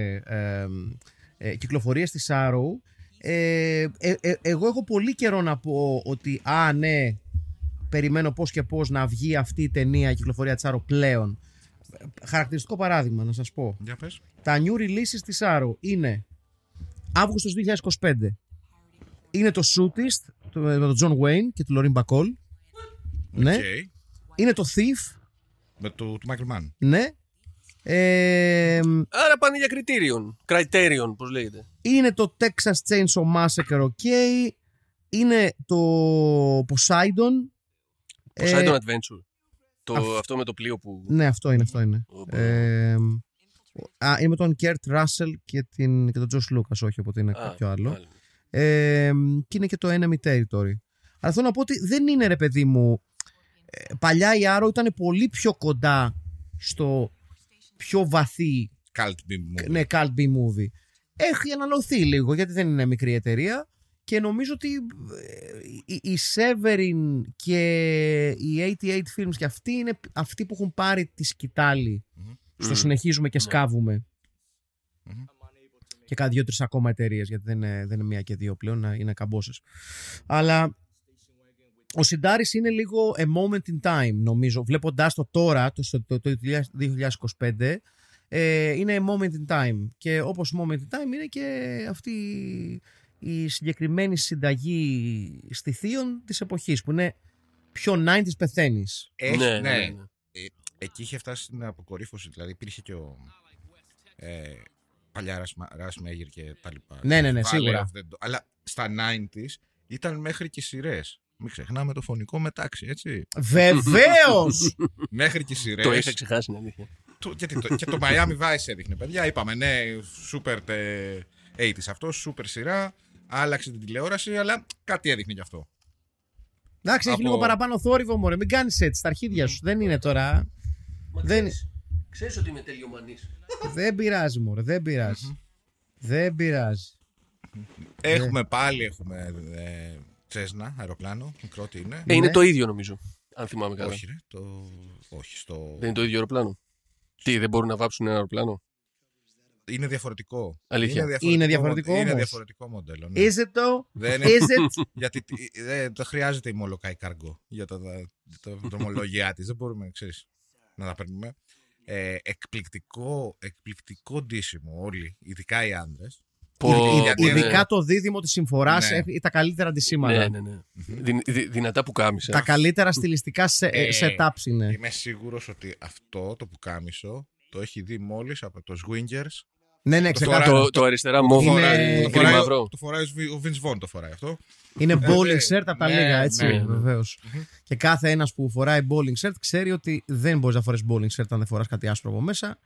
κυκλοφορίες της Arrow, εγώ έχω πολύ καιρό να πω ότι ναι, περιμένω πώς και πώς να βγει αυτή η ταινία, η κυκλοφορία της Arrow πλέον. Χαρακτηριστικό παράδειγμα να σας πω. Για πες. Τα new releases της Arrow είναι Αύγουστος 2025. Είναι το Shootist με τον John Wayne και του Lorraine Bacall. Ναι. Okay. Είναι το Thief. Με του Michael Mann. Ναι. Άρα πάνε για Criterion, πώς λέγεται. Είναι το Texas Chainsaw Massacre, ok. Είναι το Poseidon. Poseidon Adventure. Αυτό με το πλοίο που... Ναι, αυτό είναι. Είναι με τον Kurt Russell και τον Josh Lucas, όχι, οπότε είναι κάποιο άλλο. Και είναι και το Enemy Territory. Αλλά θέλω να πω ότι δεν είναι, ρε παιδί μου, παλιά η Arrow ήταν πολύ πιο κοντά στο πιο βαθύ Cult B-movie. Ναι, Cult B-movie. Έχει αναλωθεί λίγο γιατί δεν είναι μικρή εταιρεία και νομίζω ότι η Severin και οι 88 Films και αυτοί είναι αυτοί που έχουν πάρει τη σκητάλη στο συνεχίζουμε και σκάβουμε. Και κάτι 2-3 ακόμα εταιρείες, γιατί δεν είναι μία και δύο πλέον, είναι καμπόσες. Αλλά ο Συντάρης είναι λίγο a moment in time, νομίζω. Βλέποντάς το τώρα, το 2025, είναι a moment in time. Και όπως moment in time είναι και αυτή η συγκεκριμένη συνταγή στιθείων της εποχής, που είναι πιο 90's πεθαίνεις. Ναι. Εκεί είχε φτάσει στην αποκορύφωση, δηλαδή υπήρχε και ο παλιά Ρασμέγερ και τα λοιπά. Ναι, σίγουρα. Αλλά στα 90's ήταν μέχρι και σειρές. Μην ξεχνάμε το φωνικό μετάξι, έτσι. Βεβαίως! Μέχρι και σειρές. Το είχα ξεχάσει, είναι αλήθεια. Και το Miami Vice έδειχνε, παιδιά. Είπαμε, ναι, super 80's αυτό, super σειρά. Άλλαξε την τηλεόραση, αλλά κάτι έδειχνε γι' αυτό. Εντάξει, έχει λίγο παραπάνω θόρυβο, μωρέ. Μην κάνεις έτσι στα αρχίδια σου. Δεν είναι τώρα. Ξέρεις ότι είμαι τελειομανής. Δεν πειράζει, μωρέ. Δεν πειράζει. Δεν πειράζει. Έχουμε Τσέσνα, αεροπλάνο. Μικρό τι είναι. Είναι το ίδιο, νομίζω. Αν θυμάμαι καλά. Όχι, Δεν είναι το ίδιο αεροπλάνο. Τι, δεν μπορούν να βάψουν ένα αεροπλάνο. Είναι διαφορετικό. Αλήθεια. Είναι διαφορετικό όμως. Είναι διαφορετικό μοντέλο. Ναι. Is it though? Δεν Is it? Γιατί δεν χρειάζεται η Molokai Cargo για τα δρομολογιά της. Δεν μπορούμε, ξέρεις, να τα παίρνουμε. Εκπληκτικό ντύσιμο όλοι, ειδικά οι άντρες. Ειδικά το δίδυμο της συμφοράς έχει τα καλύτερα αντισήματα. Ναι. Δυνατά πουκάμισα. Τα καλύτερα στιλιστικά setups είναι. Είμαι σίγουρος ότι αυτό το πουκάμισο το έχει δει μόλις από το Swingers. Ναι, ξεκάθαρα. Το αριστερά μόβ. Το φοράει ο Vince Vaughn, το φοράει αυτό. Είναι bowling shirt από τα λίγα, έτσι. Ναι. Βεβαίως. Και κάθε ένας που φοράει bowling shirt ξέρει ότι δεν μπορείς να φορές bowling shirt αν δεν φοράς κάτι άσπρο από μέσα.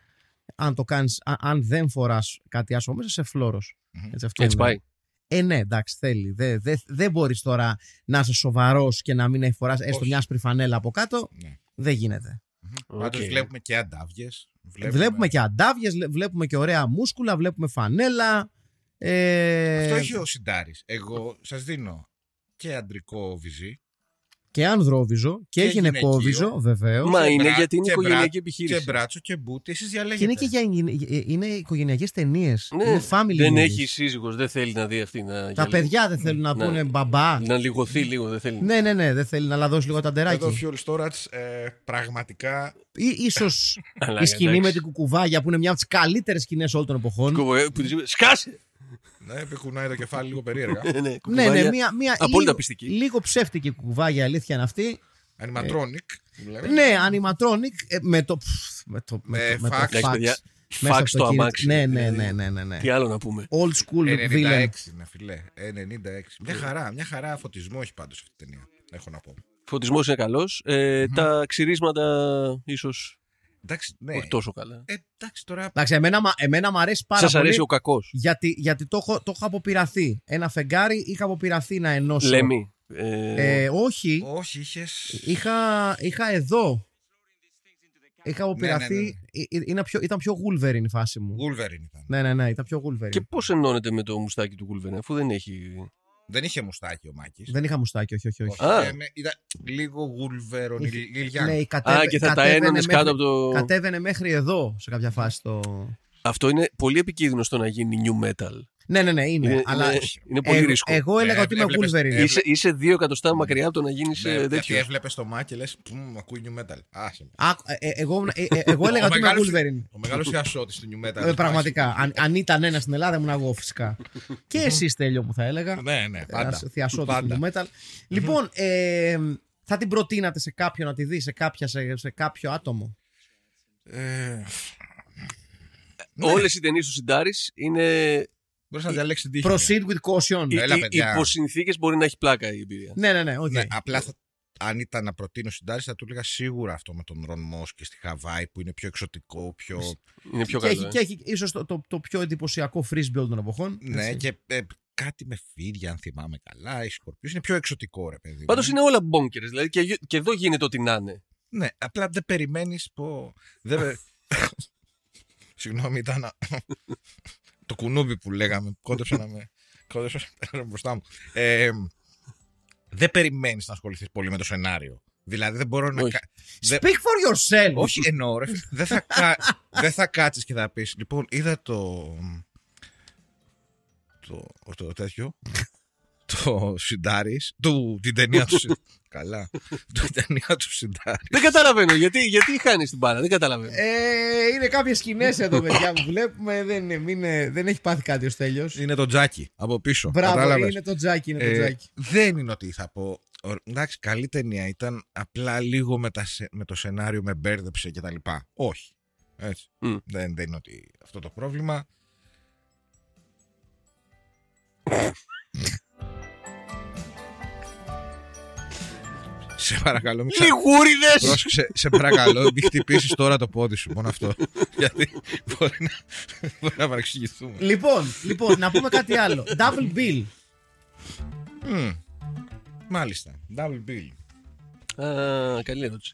Αν δεν φοράς κάτι άσπρο μέσα, σε φλόρος. Έτσι πάει. Ναι, εντάξει, θέλει. Δεν μπορείς τώρα να είσαι σοβαρός και να μην φοράς έστω μια άσπρη φανέλα από κάτω. Ναι. Δεν γίνεται. Πάντως βλέπουμε και αντάβιες. Βλέπουμε και αντάβιες, βλέπουμε και ωραία μούσκουλα, βλέπουμε φανέλα. Αυτό έχει ο Συντάρης. Εγώ σας δίνω και αντρικό βυζί. Και ανδρόβιζο και γυναικόβιζο, βεβαίως. Μα είναι γιατί είναι οικογενειακή επιχείρηση. Και μπράτσο και μπούτι, εσείς Και διαλέγετε. είναι και είναι οικογενειακές ταινίες. Ναι, Είναι family δεν movies. έχει σύζυγος, δεν θέλει να δει αυτή. Τα παιδιά δεν θέλουν να πούνε μπαμπά. Να λιγωθεί λίγο, δεν θέλει. Ναι, δεν θέλει να λαδώσει λίγο τα Εδώ ντεράκι. Fuel Storage πραγματικά. Ίσως Αλλά, η σκηνή εντάξει. με την κουκουβάγια που είναι μια από τις καλύτερες σκηνές όλων των εποχών. Που της είπε, σκάσε! Ναι, κουνάει το κεφάλι λίγο περίεργα. Ναι, μια απόλυτα πιστική. λίγο ψεύτικη κουκουβάγια, αλήθεια είναι αυτή. Animatronic. που λέμε. Ναι, animatronic με το fax. fax. Φαξ στο αμάξι. Ναι. Τι άλλο να πούμε. Old school 96 villain. είναι, φιλέ. 96. Μια χαρά φωτισμό έχει πάντως αυτή η ταινία. Έχω να πω. Φωτισμός είναι καλός. Τα ξυρίσματα ίσως Εντάξει, ναι. όχι τόσο καλά. Εντάξει τώρα. Εντάξει, εμένα μου αρέσει πάρα Σας πολύ. αρέσει ο κακός. Γιατί το έχω αποπειραθεί. Ένα φεγγάρι είχα αποπειραθεί να ενώσω. Λέμι. Όχι. Όχι, είχες. Είχα εδώ. Είχα αποπειραθεί. Ναι. Ήταν πιο Wolverine η φάση μου. Wolverine ήταν. Ναι, ήταν πιο Wolverine. Και πώς ενώνεται με το μουστάκι του Wolverine, αφού δεν έχει. Δεν είχε μουστάκι ο Μάκης. Δεν είχα μουστάκι, όχι. Ήταν λίγο Wolverine Λιλιάν. Ναι, Και θα τα ένωνες κάτω από το. Κατέβαινε μέχρι εδώ σε κάποια φάση το. Αυτό είναι πολύ επικίνδυνο στο να γίνει new metal. Ναι, είναι. Αλλά είναι πολύ ρίσκο. Εγώ έλεγα ότι είμαι Wolverine. Είσαι 2 εκατοστά μακριά από το να γίνει Γιατί τέτοιο. έβλεπες το Μάκ και λες, ακούει New Metal. Εγώ έλεγα ότι είμαι Wolverine. Ο μεγάλος ιασότης του New Metal. Πραγματικά. Αν ήταν ένα στην Ελλάδα, ήμουν εγώ φυσικά. Και εσύ, Στέλιο, μου θα έλεγα. Ναι, πάντα. Θειασότης του New Metal. Λοιπόν, θα την προτείνατε σε κάποιον να τη δει, σε κάποιο άτομο? Όλες οι ταινίες του Συντάρης είναι. Μπορείς να διαλέξεις την τύχη. Proceed with caution. Υπό συνθήκες μπορεί να έχει πλάκα η εμπειρία. Ναι, okay. Ναι, απλά αν ήταν να προτείνω Συντάρης, θα του έλεγα σίγουρα αυτό με τον Ρον Μος και στη Χαβάη που είναι πιο εξωτικό, πιο. Είναι πιο και καλό. Και έχει ίσως το πιο εντυπωσιακό freeze build των εποχών. Ναι, έτσι. και κάτι με φίδια, αν θυμάμαι καλά. Οι σκορπιούς είναι πιο εξωτικό, ρε παιδί. Πάντως είναι όλα μπόγκερες. Δηλαδή και εδώ γίνεται ό,τι να είναι. Ναι, απλά δεν περιμένεις πω. Συγγνώμη, ήταν το κουνούμπι που λέγαμε. Κόντεψε να με. Κόντεψε μπροστά μου. Δεν περιμένεις να ασχοληθείς πολύ με το σενάριο. Δηλαδή δεν μπορώ να. Speak for yourself. Όχι, εννοώ, ρε. Δεν θα κάτσεις και θα πεις. Λοιπόν, είδα το τέτοιο. Το Συντάρης. Την ταινία του Συντάρη. Καλά. Την ταινία του Συντάρη. Δεν καταλαβαίνω. Γιατί χάνεις την μπάλα. Δεν καταλαβαίνω. Είναι κάποιες σκηνές εδώ, παιδιά, που βλέπουμε. Δεν έχει πάθει κάτι ο Στέλιος. Είναι το Τζάκι από πίσω. Μπράβο, κατάλαβες. είναι το Τζάκι. Δεν είναι ότι θα πω. Εντάξει, καλή ταινία ήταν. Απλά λίγο με το σενάριο με μπέρδεψε κτλ. Όχι. Έτσι. Δεν είναι ότι αυτό το πρόβλημα. Σε παρακαλώ, μην Λιγούριδες! Πρόσεξε, σε παρακαλώ, μην χτυπήσεις τώρα το πόδι σου. Μόνο αυτό. Γιατί μπορεί να παρεξηγηθούμε. Λοιπόν, να πούμε κάτι άλλο. Double bill. Μάλιστα. Double bill. Καλή ερώτηση.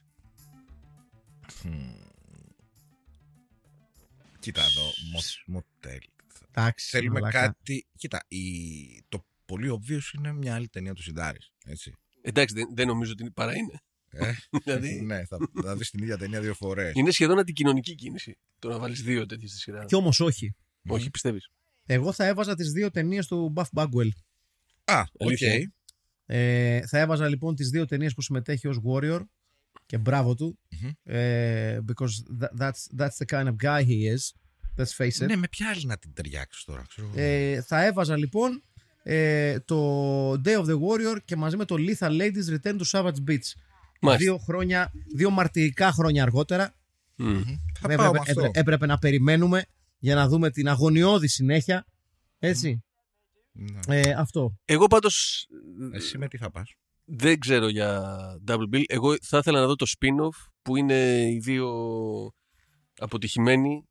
Κοίτα εδώ. Μοτέλ. Εντάξει. Θέλουμε μαλάκα. κάτι. Κοίτα, το πολύ obvious είναι μια άλλη ταινία του Συντάρης. Έτσι. Εντάξει, δεν νομίζω ότι παρά είναι. Δηλαδή, Ναι, θα δεις την ίδια ταινία 2 φορές. είναι σχεδόν αντικοινωνική κίνηση το να βάλεις 2 τέτοιες στη σειρά. Κι όμως όχι. Όχι, πιστεύεις. Εγώ θα έβαζα τις 2 ταινίες του Buff Bagwell. Οκ. Αλήθεια. Θα έβαζα λοιπόν τις 2 ταινίες που συμμετέχει ως Warrior και μπράβο του. Because that's the kind of guy he is. Let's face it. Ναι, με ποια άλλη να την ταιριάξεις τώρα. Θα έβαζα λοιπόν το Day of the Warrior και μαζί με το Lethal Ladies Return to Savage Beach. Μάλιστα. 2 μαρτυρικά χρόνια αργότερα. Θα πάω με αυτό. Έπρεπε να περιμένουμε για να δούμε την αγωνιώδη συνέχεια. Έτσι. Αυτό. Εγώ πάντως Εσύ με τι θα πας? δεν ξέρω για Double Bill. Εγώ θα ήθελα να δω το spin-off που είναι οι 2 αποτυχημένοι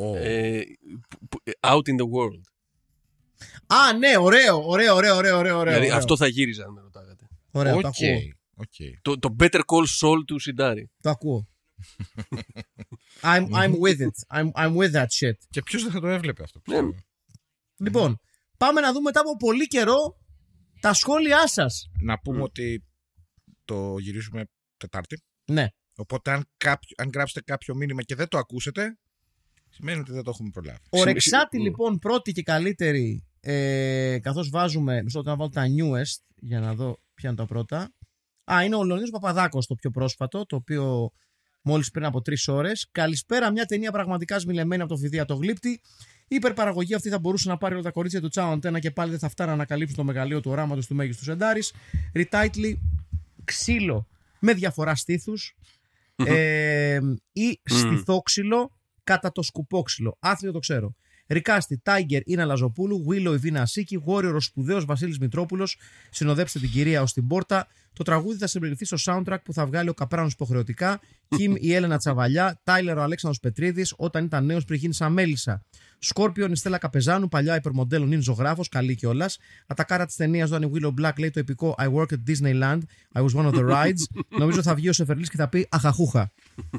out in the world. Ναι, ωραίο. Δηλαδή αυτό θα γύριζα αν με ρωτάγατε. Ωραίο, το ακούω. Το Better Call Saul του Συντάρη. Το ακούω. I'm with it. I'm with that shit. Και ποιος δεν θα το έβλεπε αυτό? Λοιπόν, πάμε να δούμε μετά από πολύ καιρό τα σχόλιά σας. Να πούμε ότι το γυρίζουμε Τετάρτη. Ναι. Οπότε αν γράψετε κάποιο μήνυμα και δεν το ακούσετε, σημαίνει ότι δεν το έχουμε προλάβει. Ορεξάτη λοιπόν πρώτη και καλύτερη, καθώς βάζουμε, μισό λεπτό να βάλω τα newest για να δω ποια είναι τα πρώτα. Είναι ο Λεωνίδας Παπαδάκος το πιο πρόσφατο, το οποίο μόλις πριν από 3 ώρες. Καλησπέρα, μια ταινία πραγματικά σμιλεμένη από το Φιδία το Γλύπτη. Η υπερπαραγωγή αυτή θα μπορούσε να πάρει όλα τα κορίτσια του Τσάου Αντένα και πάλι δεν θα φτάνει να ανακαλύψουν το μεγαλείο του οράματος του μέγιστου Σεντάρης. Retitle ξύλο με διαφορά στήθους ή στιθόξυλο κατά το σκουπόξυλο. Άθλιο το ξέρω. Ρικάστη, Tiger Ίνα Λαζοπούλου, Willow Ιβίνα Ασίκη, Warrior ο σπουδαίος Βασίλης Μητρόπουλος. Συνοδέψτε την κυρία ως την πόρτα. Το τραγούδι θα συμπεριληφθεί στο soundtrack που θα βγάλει ο Καπράνος υποχρεωτικά. Κιμ η Έλενα Τσαβαλιά, Τάιλερ ο Αλέξανδρος Πετρίδης όταν ήταν νέος πριν γίνει σαν μέλισσα. Σκόρπιον η Στέλλα Καπεζάνου, παλιά υπερμοντέλο νυν ζωγράφος, καλή κιόλας. Ατακάρα της ταινίας Donnie Willow Black λέει το επικό I work at Disneyland, I was one of the rides. Νομίζω θα βγει ο Σεφερλής και θα πει αχαχούχα.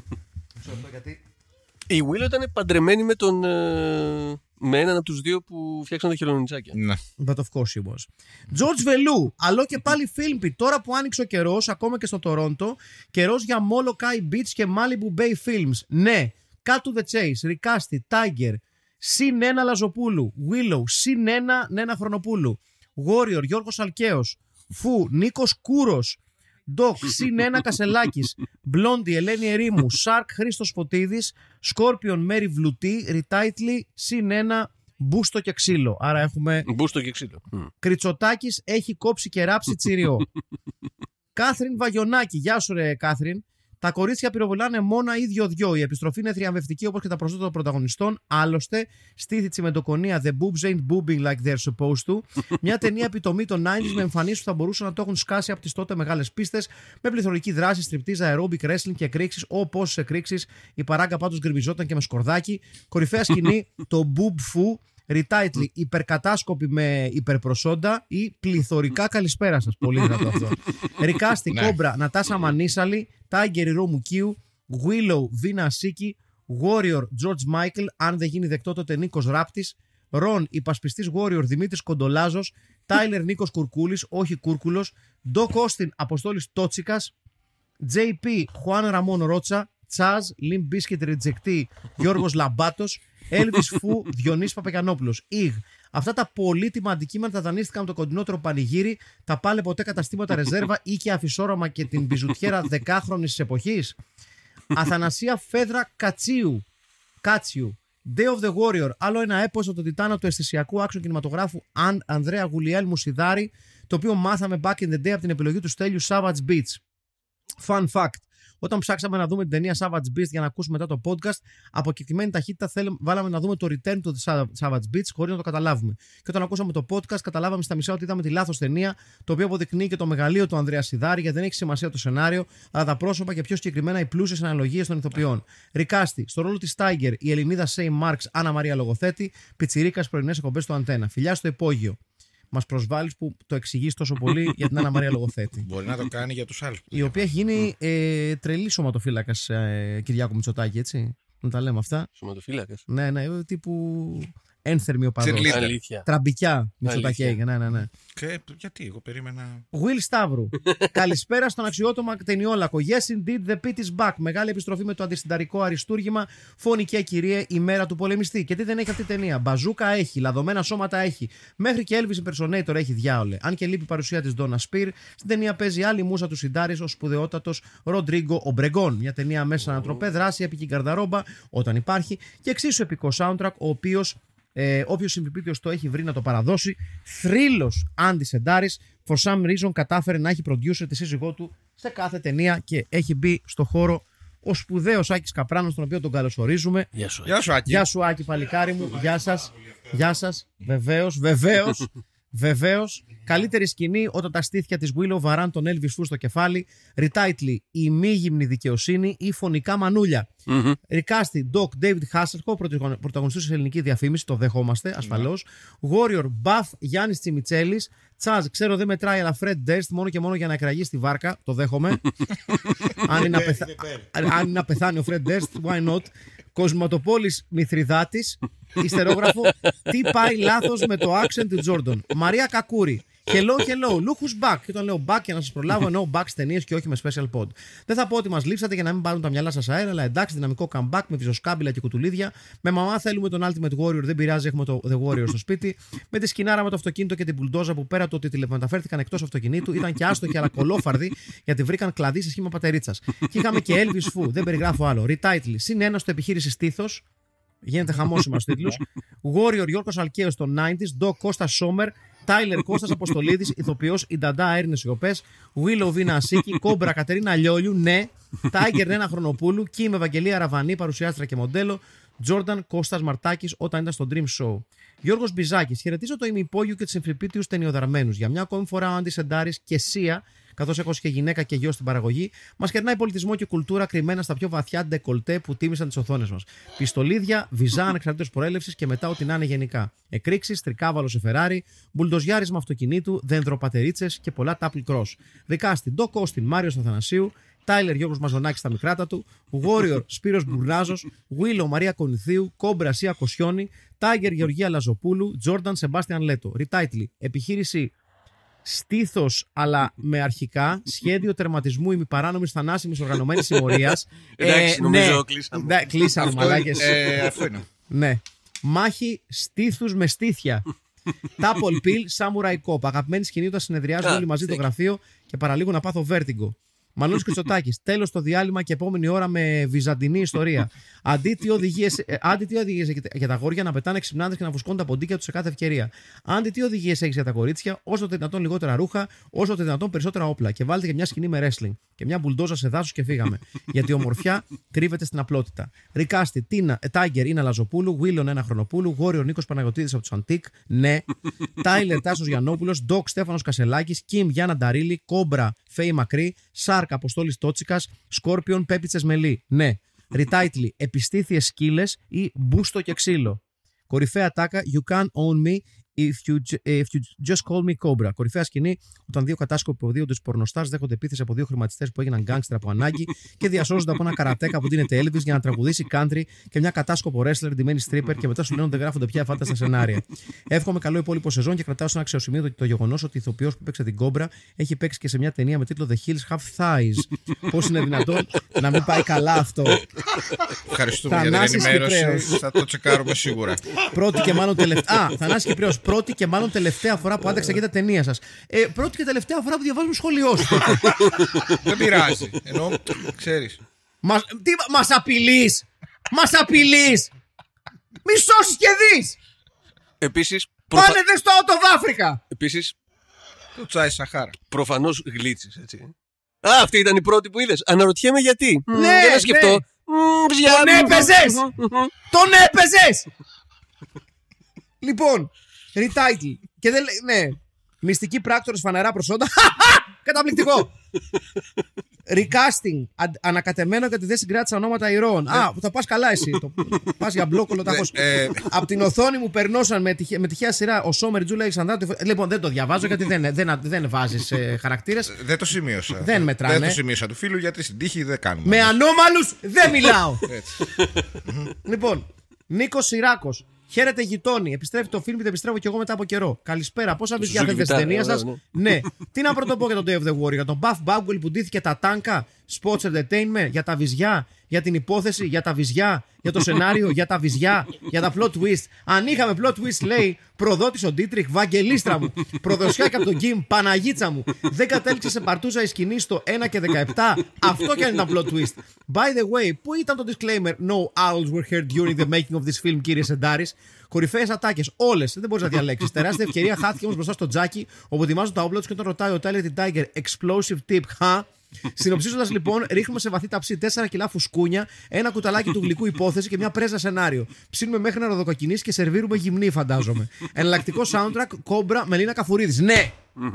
Η Willow ήταν παντρεμένη με έναν από τους 2 που φτιάξαν τα χελονιτσάκια. Ναι. But of course he was. George Velou, αλλά και πάλι Filmpit. Τώρα που άνοιξε ο καιρός, ακόμα και στο Τορόντο, καιρός για Molokai Beach και Malibu Bay Films. Ναι, Cut to the Chase, Ricasti, Tiger, συν 1 Λαζοπούλου. Willow συν 1 Νένα Χρονοπούλου. Warrior Γιώργος Αλκαίος. Φου Νίκος Κούρος. Ντοκ συν 1 Κασελάκης. Μπλόντι Ελένη Ερήμου. Σάρκ Χρήστος Φωτίδης. Σκόρπιον Μέρι Βλουτή. Ριτάιτλι συν 1 Μπούστο και ξύλο. Άρα έχουμε. Μπούστο και ξύλο. Κριτσοτάκης έχει κόψει και ράψει τσιριό. Κάθριν Βαγιονάκη. Γεια σου, ρε Κάθριν. Τα κορίτσια πυροβολάνε μόνα ή δυο-δυο. Η επιστροφή είναι θριαμβευτική όπως και τα προσώτα των πρωταγωνιστών. Άλλωστε, στήθη τσιμεντοκονία The boobs ain't boobing like they're supposed to. Μια ταινία επιτομή των 90s με εμφανίσεις που θα μπορούσαν να το έχουν σκάσει από τις τότε μεγάλες πίστες. Με πληθωρική δράση, στριπτίζα, aerobic wrestling και εκρήξεις. Όπως εκρήξεις, η παράγκα πάντως γκρεμιζόταν και με σκορδάκι. Κορυφαία σκηνή, το boob fu. Retitle, υπερκατάσκοπη με υπερπροσόντα ή πληθωρικά καλησπέρα σας. Πολύ δυνατό αυτό. Ρικάστη, Κόμπρα, Νατάσα Μανίσαλη, Τάιγκερ Ηρώ Μουκίου, Willow, Βίνα Ασίκη, Warrior, George Michael, αν δεν γίνει δεκτό τότε Νίκος Ράπτης, Ρον, υπασπιστής Warrior, Δημήτρης Κοντολάζος, Τάιλερ Νίκος Κουρκούλης, όχι Κούρκουλος, Ντοκ Όστιν, Αποστόλης Τότσικας, JP, Χουάν Ραμόν Ρότσα, Τσάζ, Λιμ Μπίσκετ Ριτζεκτή, Γιώργος Λαμπάτος, Έλβις Φου, Διονύσης Παπαγιανόπουλος. Ιγ. Αυτά τα πολύτιμα αντικείμενα τα δανείστηκαν από το κοντινότερο πανηγύρι, τα πάλε ποτέ καταστήματα ρεζέρβα ή και αφισόραμα και την μπιζουτιέρα δεκάχρονης εποχής. Αθανασία Φέδρα Κάτσιου. Day of the Warrior, άλλο ένα έπος από τον τιτάνα του αισθησιακού άξιου κινηματογράφου Ανδρέα Γουλιέλ Μουσιδάρη, το οποίο μάθαμε back in the day από την επιλογή του Στέλιου Savage Beats. Fun fact. Όταν ψάξαμε να δούμε την ταινία Savage Beast για να ακούσουμε μετά το podcast, από κεκτημένη ταχύτητα βάλαμε να δούμε το return του Savage Beast χωρίς να το καταλάβουμε. Και όταν ακούσαμε το podcast, καταλάβαμε στα μισά ότι είδαμε τη λάθος ταινία, το οποίο αποδεικνύει και το μεγαλείο του Ανδρέα Σιδάρη, γιατί δεν έχει σημασία το σενάριο, αλλά τα πρόσωπα και πιο συγκεκριμένα οι πλούσιες αναλογίες των ηθοποιών. Ρικάστη, στο ρόλο της Tiger, η Ελληνίδα Σέι Μάρξ, Άννα Μαρία Λογοθέτη, πιτσιρίκα πρωινές εκπομπές του Αντένα. Φιλιά στο υπόγειο. Μας προσβάλλεις που το εξηγείς τόσο πολύ για την Άννα Μαρία Λογοθέτη. Μπορεί να το κάνει για τους άλλους. Η οποία έχει γίνει τρελή σωματοφύλακας Κυριάκου Μητσοτάκη, έτσι. Να τα λέμε αυτά. Σωματοφύλακας. Ναι, τύπου ένθερμη οπαδός. Αλήθεια. Τραμπικιά Μητσοτάκη έγινε. Ναι. Και γιατί, εγώ περίμενα. Will Σταύρου. Καλησπέρα στον αξιότομο ακτενιόλακο. Yes, indeed, the pit is back. Μεγάλη επιστροφή με το αντισυνταρικό αριστούργημα. Φωνικέ κυρίε, η μέρα του πολεμιστή. Και τι δεν έχει αυτή η ταινία. Μπαζούκα έχει, λαδωμένα σώματα έχει. Μέχρι και Elvis Impersonator έχει, διάολε. Αν και λείπει η παρουσία της Donna Spear, στην ταινία παίζει άλλη μούσα του Σιντάρης, ο σπουδαιότατος Ροντρίγκο Ομπρεγκόν. Μια ταινία μέσα ανατροπέ, δράση, επική γκαρδαρόμπα όταν υπάρχει και εξίσου επικό soundtrack, ο οποίος. Όποιος συμπιπίτιος το έχει βρει να το παραδώσει. Θρύλος Άντι Σεντάρης, for some reason κατάφερε να έχει producer τη σύζυγό του σε κάθε ταινία και έχει μπει στο χώρο ο σπουδαίος Άκης Καπράνος, τον οποίο τον καλωσορίζουμε. Γεια σου, Άκη. Γεια σου, Άκη, παλικάρι μου. Γεια σας. Βεβαίως. Καλύτερη σκηνή όταν τα στήθια της Willow βαράν τον Elvis Fu στο κεφάλι. Retitle, η μη γυμνη δικαιοσύνη ή φωνικά μανούλια. Ρικάστη, Doc, David Hasselhoff, πρωταγωνιστής σε ελληνική διαφήμιση, το δεχόμαστε ασφαλώς. Warrior, Buff, Γιάννης Τσιμιτσέλης. Τσάζ, ξέρω δεν μετράει, αλλά Fred Durst μόνο και μόνο για να εκραγεί στη βάρκα, το δέχομαι. Αν είναι να πεθάνει ο Fred Durst, why not. Κοσματοπόλης Μηθριδάτης, ιστερόγραφο, τι πάει λάθος με το accent του Τζόρντον. Μαρία Κακούρη, hello, look who's back. Και όταν λέω back για να σας προλάβω, εννοώ back ταινίες και όχι με special pod. Δεν θα πω ότι μας λείψατε για να μην πάρουν τα μυαλά σας αέρα, αλλά εντάξει, δυναμικό comeback με βυζοσκάμπηλα και κουτουλίδια. Με μαμά θέλουμε τον Ultimate Warrior, δεν πειράζει, έχουμε το The Warrior στο σπίτι. Με τη σκηνάρα με το αυτοκίνητο και την μπουλντόζα που πέρα το ότι τηλεμεταφέρθηκαν εκτός αυτοκινήτου, ήταν και άστοχοι αλλά κολόφαρδοι γιατί βρήκαν κλαδί σε σχήμα πατερίτσας. Και είχαμε και Elvis Fu, δεν περιγράφω άλλο. Retitle, συν ένα στο επιχείρηση στήθος. Γίνεται χαμός μας τίτλους. Warrior Γιώργος Αλκαίος των 90s, Doc Κώστα Σόμερ, Τάιλερ Κώστας Αποστολίδης, ηθοποιός η Νταντά Αέρινες Σιωπές, Willow Βίνα Ασίκη, Κόμπρα Κατερίνα Λιόλιου, ναι, Τάιγκερ Νένα Χρονοπούλου, Κιμ Ευαγγελία Ραβανή, παρουσιάστρα και μοντέλο, Τζόρνταν Κώστας Μαρτάκης όταν ήταν στο Dream Show. Γιώργος Μπιζάκης, χαιρετίζω το ημιυπόγειο και τους εμφυπίτιους ταινιοδαρμένους. Για μια ακόμη φορά ο Άντι Σεντάρης και Σία, καθώς έχω και γυναίκα και γιο στην παραγωγή, μας κερνάει πολιτισμό και κουλτούρα κρυμμένα στα πιο βαθιά ντεκολτέ που τίμησαν τις οθόνες μας. Πιστολίδια, βυζά ανεξαρτήτως προέλευσης και μετά ό,τι να είναι γενικά. Εκρήξεις, τρικάβαλο σε Φεράρι, μπουλντοζιάρισμα αυτοκινήτου, δένδροπατερίτσες και πολλά τάπλ κρός. Δικάστη, Ντοκ Όστιν, Μάριος Αθανασίου, Τάιλερ Γιώργος Μαζονάκης στα μικράτα του, Warrior Σπύρος Μπουρνάζος, Willow Μαρία Κονηθίου, Κόμπρα Σία Κοσιόνη, Τάιγκερ Γεωργία Λαζοπούλου, Τζόρνταν Σεμπάστιαν Λέτο. Retitle, επιχείρηση στήθος αλλά με αρχικά, σχέδιο τερματισμού ημιπαράνομης θανάσιμης οργανωμένης συμμορίας. Εντάξει, νομίζω κλείσαμε. Κλείσαμε, μαλάκες. Αυτό είναι. Ναι. Μάχη στήθους με στήθια. Τάπολ Πιλ, Samurai Cop. Αγαπημένη σκηνή όταν συνεδριάζουν όλοι μαζί το γραφείο και παραλίγο να πάθω βέρτιγκο. Μανώλης Χρυστοτάκης. Τέλος το διάλειμμα και επόμενη ώρα με βυζαντινή ιστορία. Αντί τι οδηγίες για τα αγόρια να πετάνε ξυπνάδες και να φουσκώνουν τα ποντίκια τους σε κάθε ευκαιρία. Άντι τι οδηγίες έχεις για τα κορίτσια, όσο το δυνατόν λιγότερα ρούχα, όσο το δυνατόν περισσότερα όπλα. Και βάλτε και μια σκηνή με wrestling. Και μια μπουλντόζα σε δάσος και φύγαμε. Γιατί η ομορφιά κρύβεται στην απλότητα. Ρικάστη, Τάιγκερ είναι Λαζοπούλου, Βίλον ένα Χρονοπούλου, Γόριο Νίκος Παναγιωτίδης από τους Αντίκ, ναι. Τάιλερ Τάσος Γιαννόπουλος, Ντοκ Στέφανος Κασελάκης, Κιμ Γιάννα Νταρίλη, Κόμπρα Φέη Μακρύ, Σάρκ Αποστόλης Τότσικας, Σκόρπιον Πέπιτσες Μελή, ναι. Ριτάιτλι, επιστήθιες σκύλες ή μπούστο και ξύλο. Κορυφαία τάκα, You can't own me if you just call me Cobra. Κορυφαία σκηνή, όταν δύο κατάσκοποι από δύο τους πορνοστάρς δέχονται επίθεση από δύο χρηματιστές που έγιναν γκάνγκστερ από ανάγκη και διασώζονται από ένα καρατέκα που δίνεται Elvis για να τραγουδήσει country και μια κατάσκοπο wrestler ντυμένη stripper και μετά σου λένε ότι δεν γράφονται πια φάταστα σενάρια. Εύχομαι καλό υπόλοιπο σεζόν και κρατάω σαν αξιοσημείωτο το γεγονός ότι η ηθοποιός που παίξε την Cobra έχει παίξει και σε μια ταινία με τίτλο The Hills Have Thighs. Πώς είναι δυνατόν να μην πάει καλά αυτό? Ευχαριστούμε για την ενημέρωση. Θα το τσεκάρουμε σίγουρα. Πρώτη και μάλλον τελευταία. Θανάση Κυπρέος, πρώτη και μάλλον τελευταία φορά που άντεξα και τα ταινία σας. Πρώτη και τελευταία φορά που διαβάζουμε σχολείο σου. Δεν πειράζει. Ενώ ξέρεις. Μας απειλείς! Μας απειλείς! Μη σώσεις και δεις! Επίσης. Πάνε δες το Out of Africa! Επίσης. Το τσάι Σαχάρα. Προφανώς γλίτσες, έτσι. Α, αυτή ήταν η πρώτη που είδες. Αναρωτιέμαι γιατί. Ναι, για να σκεφτώ. Τον έπαιζες! Τον έπαιζες! Λοιπόν, retitle. Και δεν λέει, ναι. Μυστικοί πράκτορες, φανερά προσόντα. Καταπληκτικό! Recasting. Ανακατεμένο γιατί δεν συγκράτησα ονόματα ηρώων. Θα πας καλά εσύ. Πας για μπλόκολο τάχος. Από την οθόνη μου περνώσαν με τυχαία σειρά ο Σόμερ Τζούλα Αλεξανδράτου. Λοιπόν, δεν το διαβάζω γιατί δεν βάζεις χαρακτήρες. Δεν το σημείωσα. Δεν μετράνε. Δεν το σημείωσα του φίλου γιατί στην τύχη δεν κάνουμε. Με ανώμαλους δεν μιλάω. Λοιπόν, Νίκος Σιράκος. Χαίρετε γειτόνι. Επιστρέφει το φιλμ, επιστρέφω κι εγώ μετά από καιρό. Καλησπέρα. Πόσα βυζιά θέλετε στην ταινία σας? Ναι. Τι να πρωτοπώ για τον Day of the War, για τον Buff Bagwell που ντύθηκε τα τάνκα, Sports Entertainment, για τα βυζιά, για την υπόθεση, για τα βυζιά, για το σενάριο, για τα βυζιά, για τα plot twist. Αν είχαμε plot twist, λέει, προδότης ο Ντίτριχ, Βαγγελίστρα μου. Προδοσιά και από τον Γκίμ, Παναγίτσα μου. Δεν κατέληξε σε παρτούζα η σκηνή στο 1 και 17. Αυτό κι αν ήταν plot twist. By the way, πού ήταν το disclaimer No owls were heard during the making of this film, κύριε Σεντάρης? Κορυφαίες ατάκες, όλες, δεν μπορείς να διαλέξεις. Τεράστια ευκαιρία χάθηκε όμως μπροστά στο Τζάκι, όπου ετοιμάζουν τα όπλα τους και τον ρωτάει ο Tyler την Tiger Explosive tip, Συνοψίζοντας λοιπόν, ρίχνουμε σε βαθύ ταψί 4 κιλά φουσκούνια, ένα κουταλάκι του γλυκού υπόθεση και μια πρέζα σενάριο. Ψήνουμε μέχρι να ροδοκοκκινήσει και σερβίρουμε γυμνή, φαντάζομαι. Εναλλακτικό soundtrack, Κόμπρα, Μελίνα Καφουρίδης. Ναι!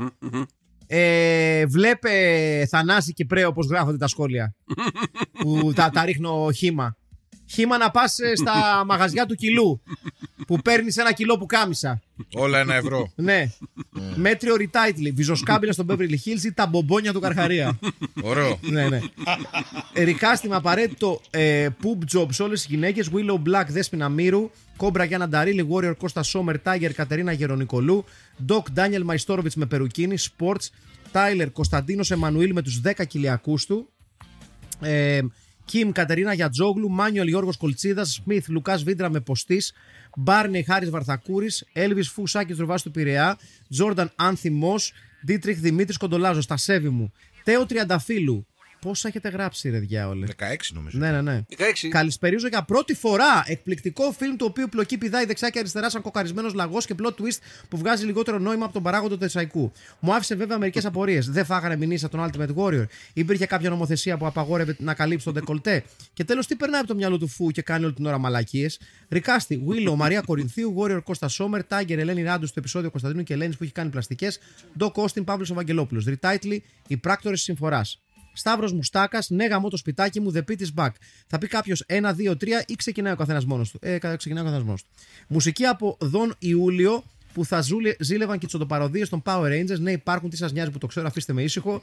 Βλέπε Θανάση Κυπρέο πώς γράφονται τα σχόλια. Που τα ρίχνω χύμα. Χύμα να πας στα μαγαζιά του κιλού που παίρνεις 1 κιλό που κάμισα. Όλα 1 ευρώ. Ναι. Μέτριο retitle. Βυζοσκάμπινα στον Beverly Hills ή τα μπομπόνια του Καρχαρία. Ωραίο. Ναι, ναι. Ρικάστημα απαραίτητο pub job σε όλες τις γυναίκες. Willow Black, Δέσποινα Μύρου. Κόμπρα Γιάννα Νταρίλη, Warrior Κώστα Σόμερ, Tiger Κατερίνα Γερονικολού. Doc Daniel Μαϊστόροβιτς με περουκίνη. Sports. Tyler Κωνσταντίνος Εμμανουήλ με τους 10 κοιλιακούς του. Κιμ Κατερίνα Γιατζόγλου, Μάνιουελ Γιώργος Κολτσίδας, Σμιθ Λουκάς Βίντρα με ποστής, Μπάρνεϊ Χάρης Βαρθακούρης, Έλβις Φου Σάκης Ρουβάς του Πειραιά, Τζόρνταν Άνθιμος, Ντίτριχ Δημήτρης Κοντολάζος, τα σέβη μου, Τέο Τριανταφύλου. Πόσα έχετε γράψει, ρε διάολε? 16 νομίζω. Ναι. 16. Καλησπερίζω για πρώτη φορά. Εκπληκτικό φιλμ το οποίο πλοκή πηδάει δεξιά και αριστερά σαν κοκαρισμένος λαγός και plot twist που βγάζει λιγότερο νόημα από τον παράγοντα του Τεσσαϊκού. Μου άφησε βέβαια μερικές απορίες. Δεν φάγανε μηνύσεις από τον Ultimate Warrior? Υπήρχε κάποια νομοθεσία που απαγόρευε να καλύψει τον ντεκολτέ? Και τέλος, τι περνάει από το μυαλό του Φου και κάνει όλη την ώρα μαλακίες? Ρικάστη, Willow, Μαρία Κορινθίου, Warrior Κώστα Σόμερ, Tiger Ελένη Ράντου στο επεισόδιο Κωνσταντίνου και Ελένης που έχει κάνει πλαστικές, Doc Austin Παύλος Ευαγγελόπουλος. Retitle, οι πράκτορες συμφοράς. Σταύρος Μουστάκας, ναι γαμώ το σπιτάκι μου, the pit is back. Θα πει κάποιος 1, 2, 3 ή ξεκινάει ο καθένας μόνος του? Ξεκινάει ο καθένας μόνος του. Μουσική από Δον Ιούλιο που θα ζήλευαν και τσοντοπαροδίες των Power Rangers. Ναι, υπάρχουν, τι σας νοιάζει που το ξέρω, αφήστε με ήσυχο.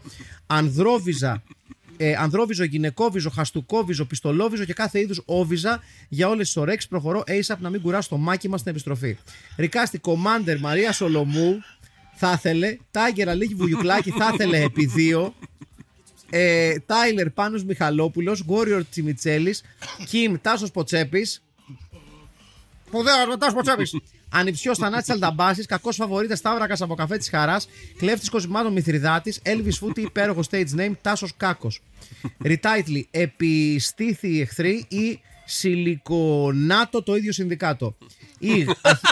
Ανδρόβιζο, γυναικόβιζο, χαστούκόβιζο, πιστολόβιζο και κάθε είδους όβιζα για όλες τις ωρέξεις. Προχωρώ ASAP να μην κουράσω το μάκι μας στην επιστροφή. Ρικάστη, Commander Μαρία Σολομού, θα ήθελε. Tiger Αλίκη Βουγιουκλάκη, θα ήθελε επί 2. Τάιλερ Πάνος Μιχαλόπουλος, Warrior Τσιμιτσέλης, Κιμ Τάσος Ποτσέπης. Σπουδαίο, ρωτάς Ποτσέπης. Ανιψιός θανάτης Αλταμπάσης, κακός φαβορίτες Σταύρακας από καφέ της Χαράς, κλέφτης κοσμάτων Μηθριδάτης, Elvis Footy, υπέροχο stage name, Τάσος Κάκος. Retitle, επιστήθη εχθροί ή σιλικονάτο το ίδιο συνδικάτο. Ή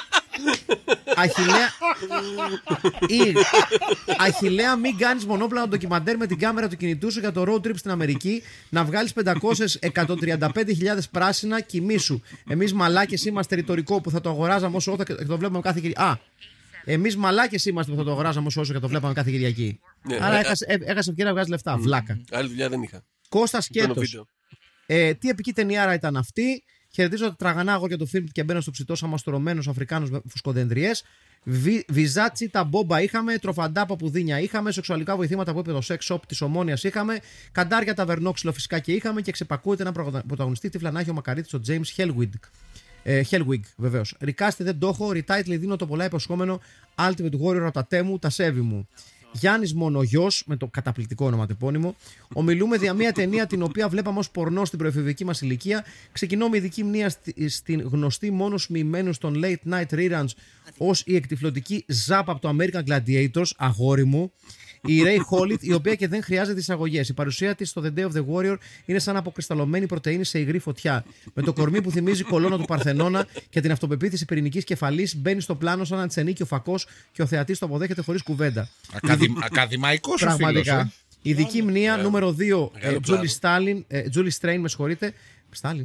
Αχιλλέα, μην κάνεις μονόπλανο ντοκιμαντέρ με την κάμερα του κινητού σου για το road trip στην Αμερική, να βγάλεις 535.000 πράσινα, κοιμήσου. Εμείς μαλάκες είμαστε ρητορικό που θα το αγοράζαμε όσο και το βλέπαμε κάθε Κυριακή. Εμείς μαλάκες είμαστε που θα το αγοράζαμε όσο και το βλέπαμε κάθε Κυριακή. Άρα έχασε ευκαιρία να βγάζει λεφτά. Βλάκα. Άλλη δουλειά δεν είχα. Κώστας Κέτος. Τι επική ταινιάρα ήταν αυτή. Χαιρετίζω τα τραγανά αγόρια του φιλμ και μπαίνω στο ψητό σαν μαστρωμένος Αφρικάνος με φουσκοδεντριές. Βιζάτσι τα μπόμπα είχαμε. Τροφαντά παπουδίνια είχαμε. Σεξουαλικά βοηθήματα που είπε το sex shop της Ομόνοιας είχαμε. Καντάρια ταβερνόξυλο φυσικά και είχαμε. Και ξεπακούεται ένα πρωταγωνιστή τύφλα να έχει ο Μακαρίτης ο James Hellwig βεβαίως. Ρικάστη δεν το έχω. Retitle δίνω το πολλά υποσχόμενο Ultimate Warrior από τα τέμου, τα σέβη μου. Γιάννης Μονογιός, με το καταπληκτικό ονοματεπώνυμο. Ομιλούμε για μια ταινία την οποία βλέπαμε ως πορνό στην προεφηβική μας ηλικία. Ξεκινώ με ειδική μνήμα στην γνωστή μόνο μοιημένου των Late Night Reruns ως η εκτυφλωτική ζάπα από το American Gladiators, αγόρι μου. Η Ray Hollit, η οποία και δεν χρειάζεται εισαγωγές. Η παρουσία της στο The Day of the Warrior είναι σαν αποκρισταλωμένη πρωτεΐνη σε υγρή φωτιά. Με το κορμί που θυμίζει κολόνα του Παρθενώνα και την αυτοπεποίθηση πυρηνικής κεφαλής, μπαίνει στο πλάνο σαν να της ανήκει ο φακός και ο θεατής το αποδέχεται χωρίς κουβέντα. Ακαδημαϊκός ο φίλος. Πραγματικά. Ειδική μνήμα νούμερο 2. Τζούλι Στρέιν, με συγχωρείτε. Στάλιν.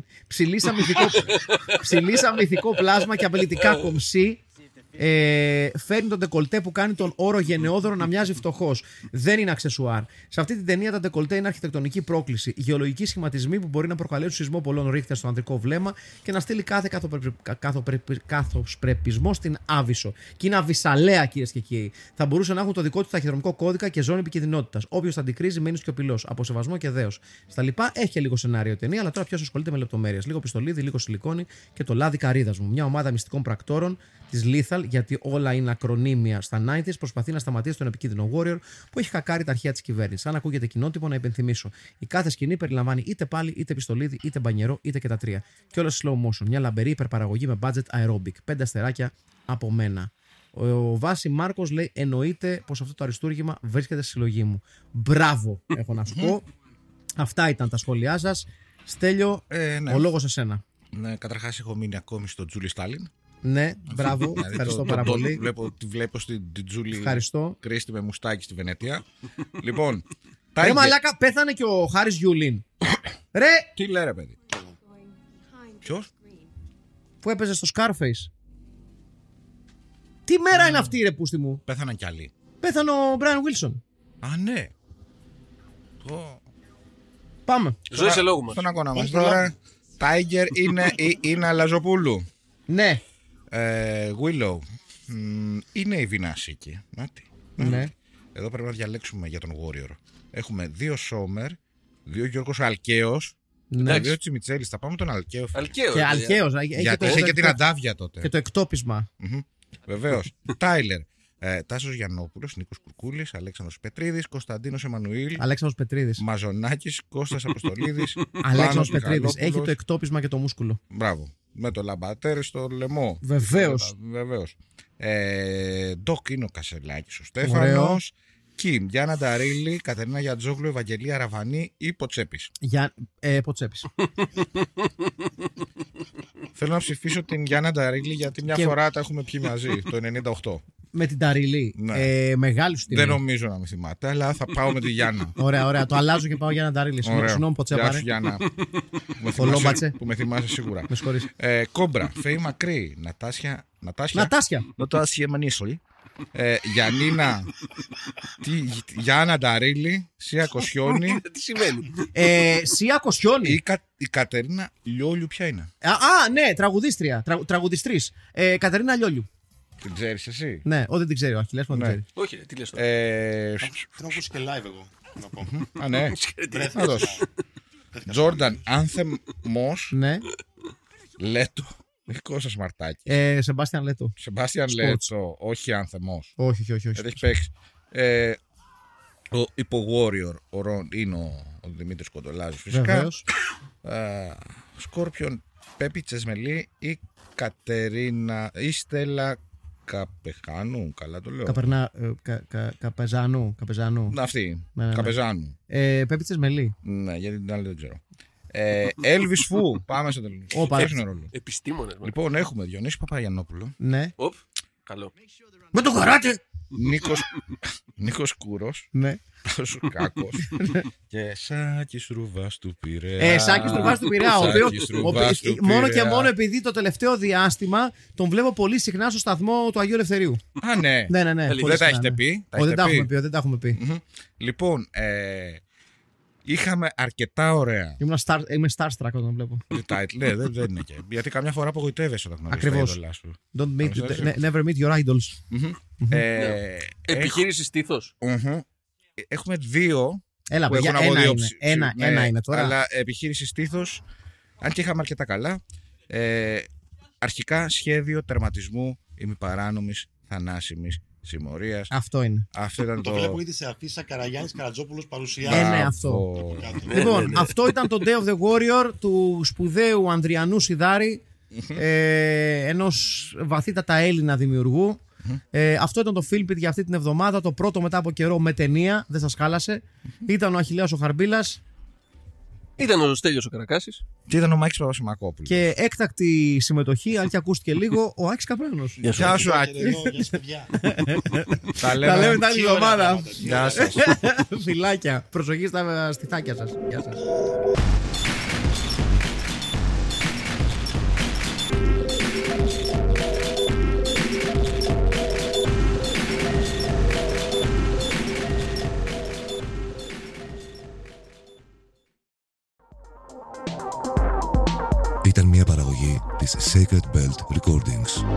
Ψιλίσα μυθικό πλάσμα και απελητικά κομψή. Φέρνει τον ντεκολτέ που κάνει τον όρο γενναιόδωρο να μοιάζει φτωχός. Δεν είναι αξεσουάρ. Σε αυτή την ταινία τα ντεκολτέ είναι αρχιτεκτονική πρόκληση. Γεωλογικοί σχηματισμοί που μπορεί να προκαλέσουν σεισμό πολλών ρίχτερ στο ανδρικό βλέμμα και να στείλει κάθε καθοσπρεπισμό στην Άβυσσο. Και είναι αβυσσαλέα, κυρίες και κύριοι. Θα μπορούσε να έχουν το δικό του ταχυδρομικό κώδικα και ζώνη επικινδυνότητας. Όποιος θα αντικρίζει μένει σιωπηλός. Από σεβασμό και δέος. Στα λοιπά έχει λίγο σενάριο η ταινία, αλλά τώρα ποιος ασχολείται με λεπτομέρειες. Λίγο πιστολίδι, λίγο σιλικόνη και το λάδι καρύδας μου. Μια ομάδα μυστικών πρακτόρων της Lethal, γιατί όλα είναι ακρονίμια στα 90s, προσπαθεί να σταματήσει τον επικίνδυνο Warrior που έχει χακάρει τα αρχεία της κυβέρνησης. Αν ακούγεται κοινότυπο, να υπενθυμίσω. Η κάθε σκηνή περιλαμβάνει είτε πάλι, είτε πιστολίδι, είτε μπανιερό, είτε και τα τρία. Και όλα slow motion. Μια λαμπερή υπερπαραγωγή με budget aerobic. 5 αστεράκια από μένα. Ο Βάση Μάρκος λέει: εννοείται πως αυτό το αριστούργημα βρίσκεται στη συλλογή μου. Μπράβο, έχω να σου πω. Αυτά ήταν τα σχόλιά σας. Στέλιο, ναι. ο λόγος σε σένα. Ναι, καταρχάς έχω μείνει ακόμη στο Τζούλι Στάλιν. Ναι, μπράβο, ευχαριστώ πάρα πολύ. Τη βλέπω στην Τζούλι Ευχαριστώ. Κρίστη με μουστάκι στη Βενετία. Λοιπόν. Ρε μαλάκα, πέθανε και ο Χάρις Γιουλίν. Ρε! Τι λέει ρε παιδί. Ποιος? Που έπαιζε στο Scarface. Τι μέρα είναι αυτή ρε πούστη μου. Πέθαναν κι άλλοι. Πέθανε ο Μπράιν Βίλσον. Α, ναι. Πάμε. Ζωή σε λόγο μας. Στον αγώνα μας τώρα. Tiger είναι Αλαζοπούλου. Ναι. Willow. Είναι η Βινάσικη. Ναι. Εδώ πρέπει να διαλέξουμε για τον Warrior. Έχουμε 2 Σόμερ, 2 Γιώργος Αλκαίος, Ναι. 2 Τσιμιτσέλης. Θα πάμε τον Αλκαίο. Και Αλκαίος. Γιατί είχε και την Αντάβια τότε. Και το εκτόπισμα. Βεβαίως. Τάιλερ. Τάσος Γιαννόπουλος, Νίκος Κουρκούλης, Αλέξανδρος Πετρίδης, Κωνσταντίνος Εμμανουήλ, Αλέξανδρος Πετρίδης. Μαζονάκης, Κώστας Αποστολίδης. Αλέξανδρος Πετρίδης. Έχει το εκτόπισμα και το μούσκουλο. Μπράβο. Με το λαμπατέρ στο λαιμό. Βεβαίως. Βεβαίως. Ντοκ είναι ο Κασελάκης, ο Στέφανος. Κιμ, Γιάννα Νταρίλη, Κατερίνα Γιατζόγλου, Ευαγγελία Ραβανή ή Ποτσέπης. Ποτσέπης. Θέλω να ψηφίσω την Γιάννα Νταρίλη γιατί μια φορά τα έχουμε πιει μαζί, το 98. Με την Ταρίλη. Ναι. Μεγάλη σου τιμή. Δεν νομίζω να με θυμάται, αλλά θα πάω με τη Γιάννα. Ωραία. Το αλλάζω και πάω για να Ταρίλη. Συγγνώμη, Ποτσέπα. Γεια σου, Γιάννα. Που με θυμάσαι σίγουρα. Με συγχωρείς. Κόμπρα, Φέη Μακρύ, Νατάσια Μανίσολη. Γιαννίνα, Γιάννα Νταρίλη, Σία Κοσιόνη. Τι σημαίνει. Σία Κοσιόνη. Η Κατερίνα Λιόλιου ποια είναι? Ναι, τραγουδίστρια. Τραγουδιστρής. Κατερίνα Λιόλιου. Την ξέρεις εσύ? Ναι, δεν την ξέρει ο Αχιλλέας, δεν την ξέρει. Όχι, τι λες τώρα. Θέλω να ακούσει και live εγώ. Να πω. Α, ναι. Να δώσω. Τζόρνταν, Άνθεμος, Ναι. Λέτο. Κώστας Μαρτάκη. Σεμπάστιαν Λέτο. Σεμπάστιαν Λέτο, όχι Άνθεμος. Όχι. Δεν έχει παίξει. Ο υπο Warrior είναι ο Δημήτρης Κοντολάζος φυσικά. Βεβαίως. Σκόρπιον Πέπη Τσεσμελή ή Κατερίνα ή Στέλλα Καπεχάνου, καλά το λέω. Καπεζάνου. Αυτή, Ναι. Καπεζάνου. Πέπη Τσεσμελή. Ναι, γιατί την άλλη δεν ξέρω. Έλβις Φου, πάμε στο τέλος. Όπα. Παίζουν ρόλο. Επιστήμονες. Λοιπόν, έχουμε Διονύση Παπαγιαννόπουλο, Ναι. Οπ, καλό. Με το καράτε! Νίκος Κούρος, Ναι. Τάσος Κάκος και Σάκης Ρουβάς του Πειραιά. Σάκης Ρουβάς του Πειραιά, Σάκης Ρουβάς του μόνο και Πειραιά. μόνο επειδή το τελευταίο διάστημα τον βλέπω πολύ συχνά στο σταθμό του Αγίου Ελευθερίου. Α, ναι. Ναι. Δεν πολύ Δεν τα συχνά, έχετε ναι. πει. Δεν τα έχουμε πει. Μμμ. Λοιπόν, είχαμε αρκετά ωραία Είμαι starstruck όταν τον βλέπω. title. Ναι, δεν είναι και. Γιατί καμιά φορά απογοητεύεσαι όταν γνωρίζεις τα Ακριβώς. είδωλά σου. Never meet your idols. Επιχείρηση στήθος. Έχουμε δύο Έλα, που παιδιά, έχουν από ένα δύο είναι. ψ- ναι, Ένα είναι τώρα. Αλλά επιχείρηση στήθος, αν και είχαμε αρκετά καλά. Αρχικά σχέδιο τερματισμού ημιπαράνομης θανάσιμης συμμορίας. Αυτό είναι. Αυτό ήταν Το το. βλέπω ήδη σε αφίσα Καραγιάννης Καρατζόπουλος παρουσιάζει. Ναι, αυτό. Λοιπόν, αυτό ήταν το Day of the Warrior του σπουδαίου Ανδριανού Σιδάρη, ενός βαθύτατα Έλληνα δημιουργού. Αυτό ήταν το Filmpit για αυτή την εβδομάδα. Το πρώτο μετά από καιρό με ταινία. Δεν σας χάλασε. Ήταν ο Αχιλλέας ο Χαρμπίλας. Ήταν ο Στέλιος ο Καρακάσης. Και ήταν ο Μάκης Παπασημακόπουλος. Και έκτακτη συμμετοχή, αν και ακούστηκε λίγο, ο Άκης Καπράνος. Γεια σου, Άκη. Γεια σας, παιδιά. Τα Τα λέμε λέμε. την άλλη Τι ωραία εβδομάδα. πράγματα. Γεια σας. Φιλάκια. Προσοχή στα στιθάκια σας. Γεια σας. Ήταν μια παραγωγή της Sacred Belt Recordings.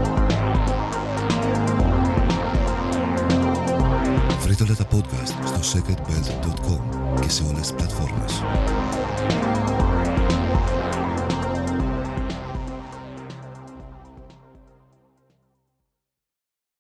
Βρείτε όλα τα podcast στο sacredbelt.com και σε όλες τις πλατφόρμες.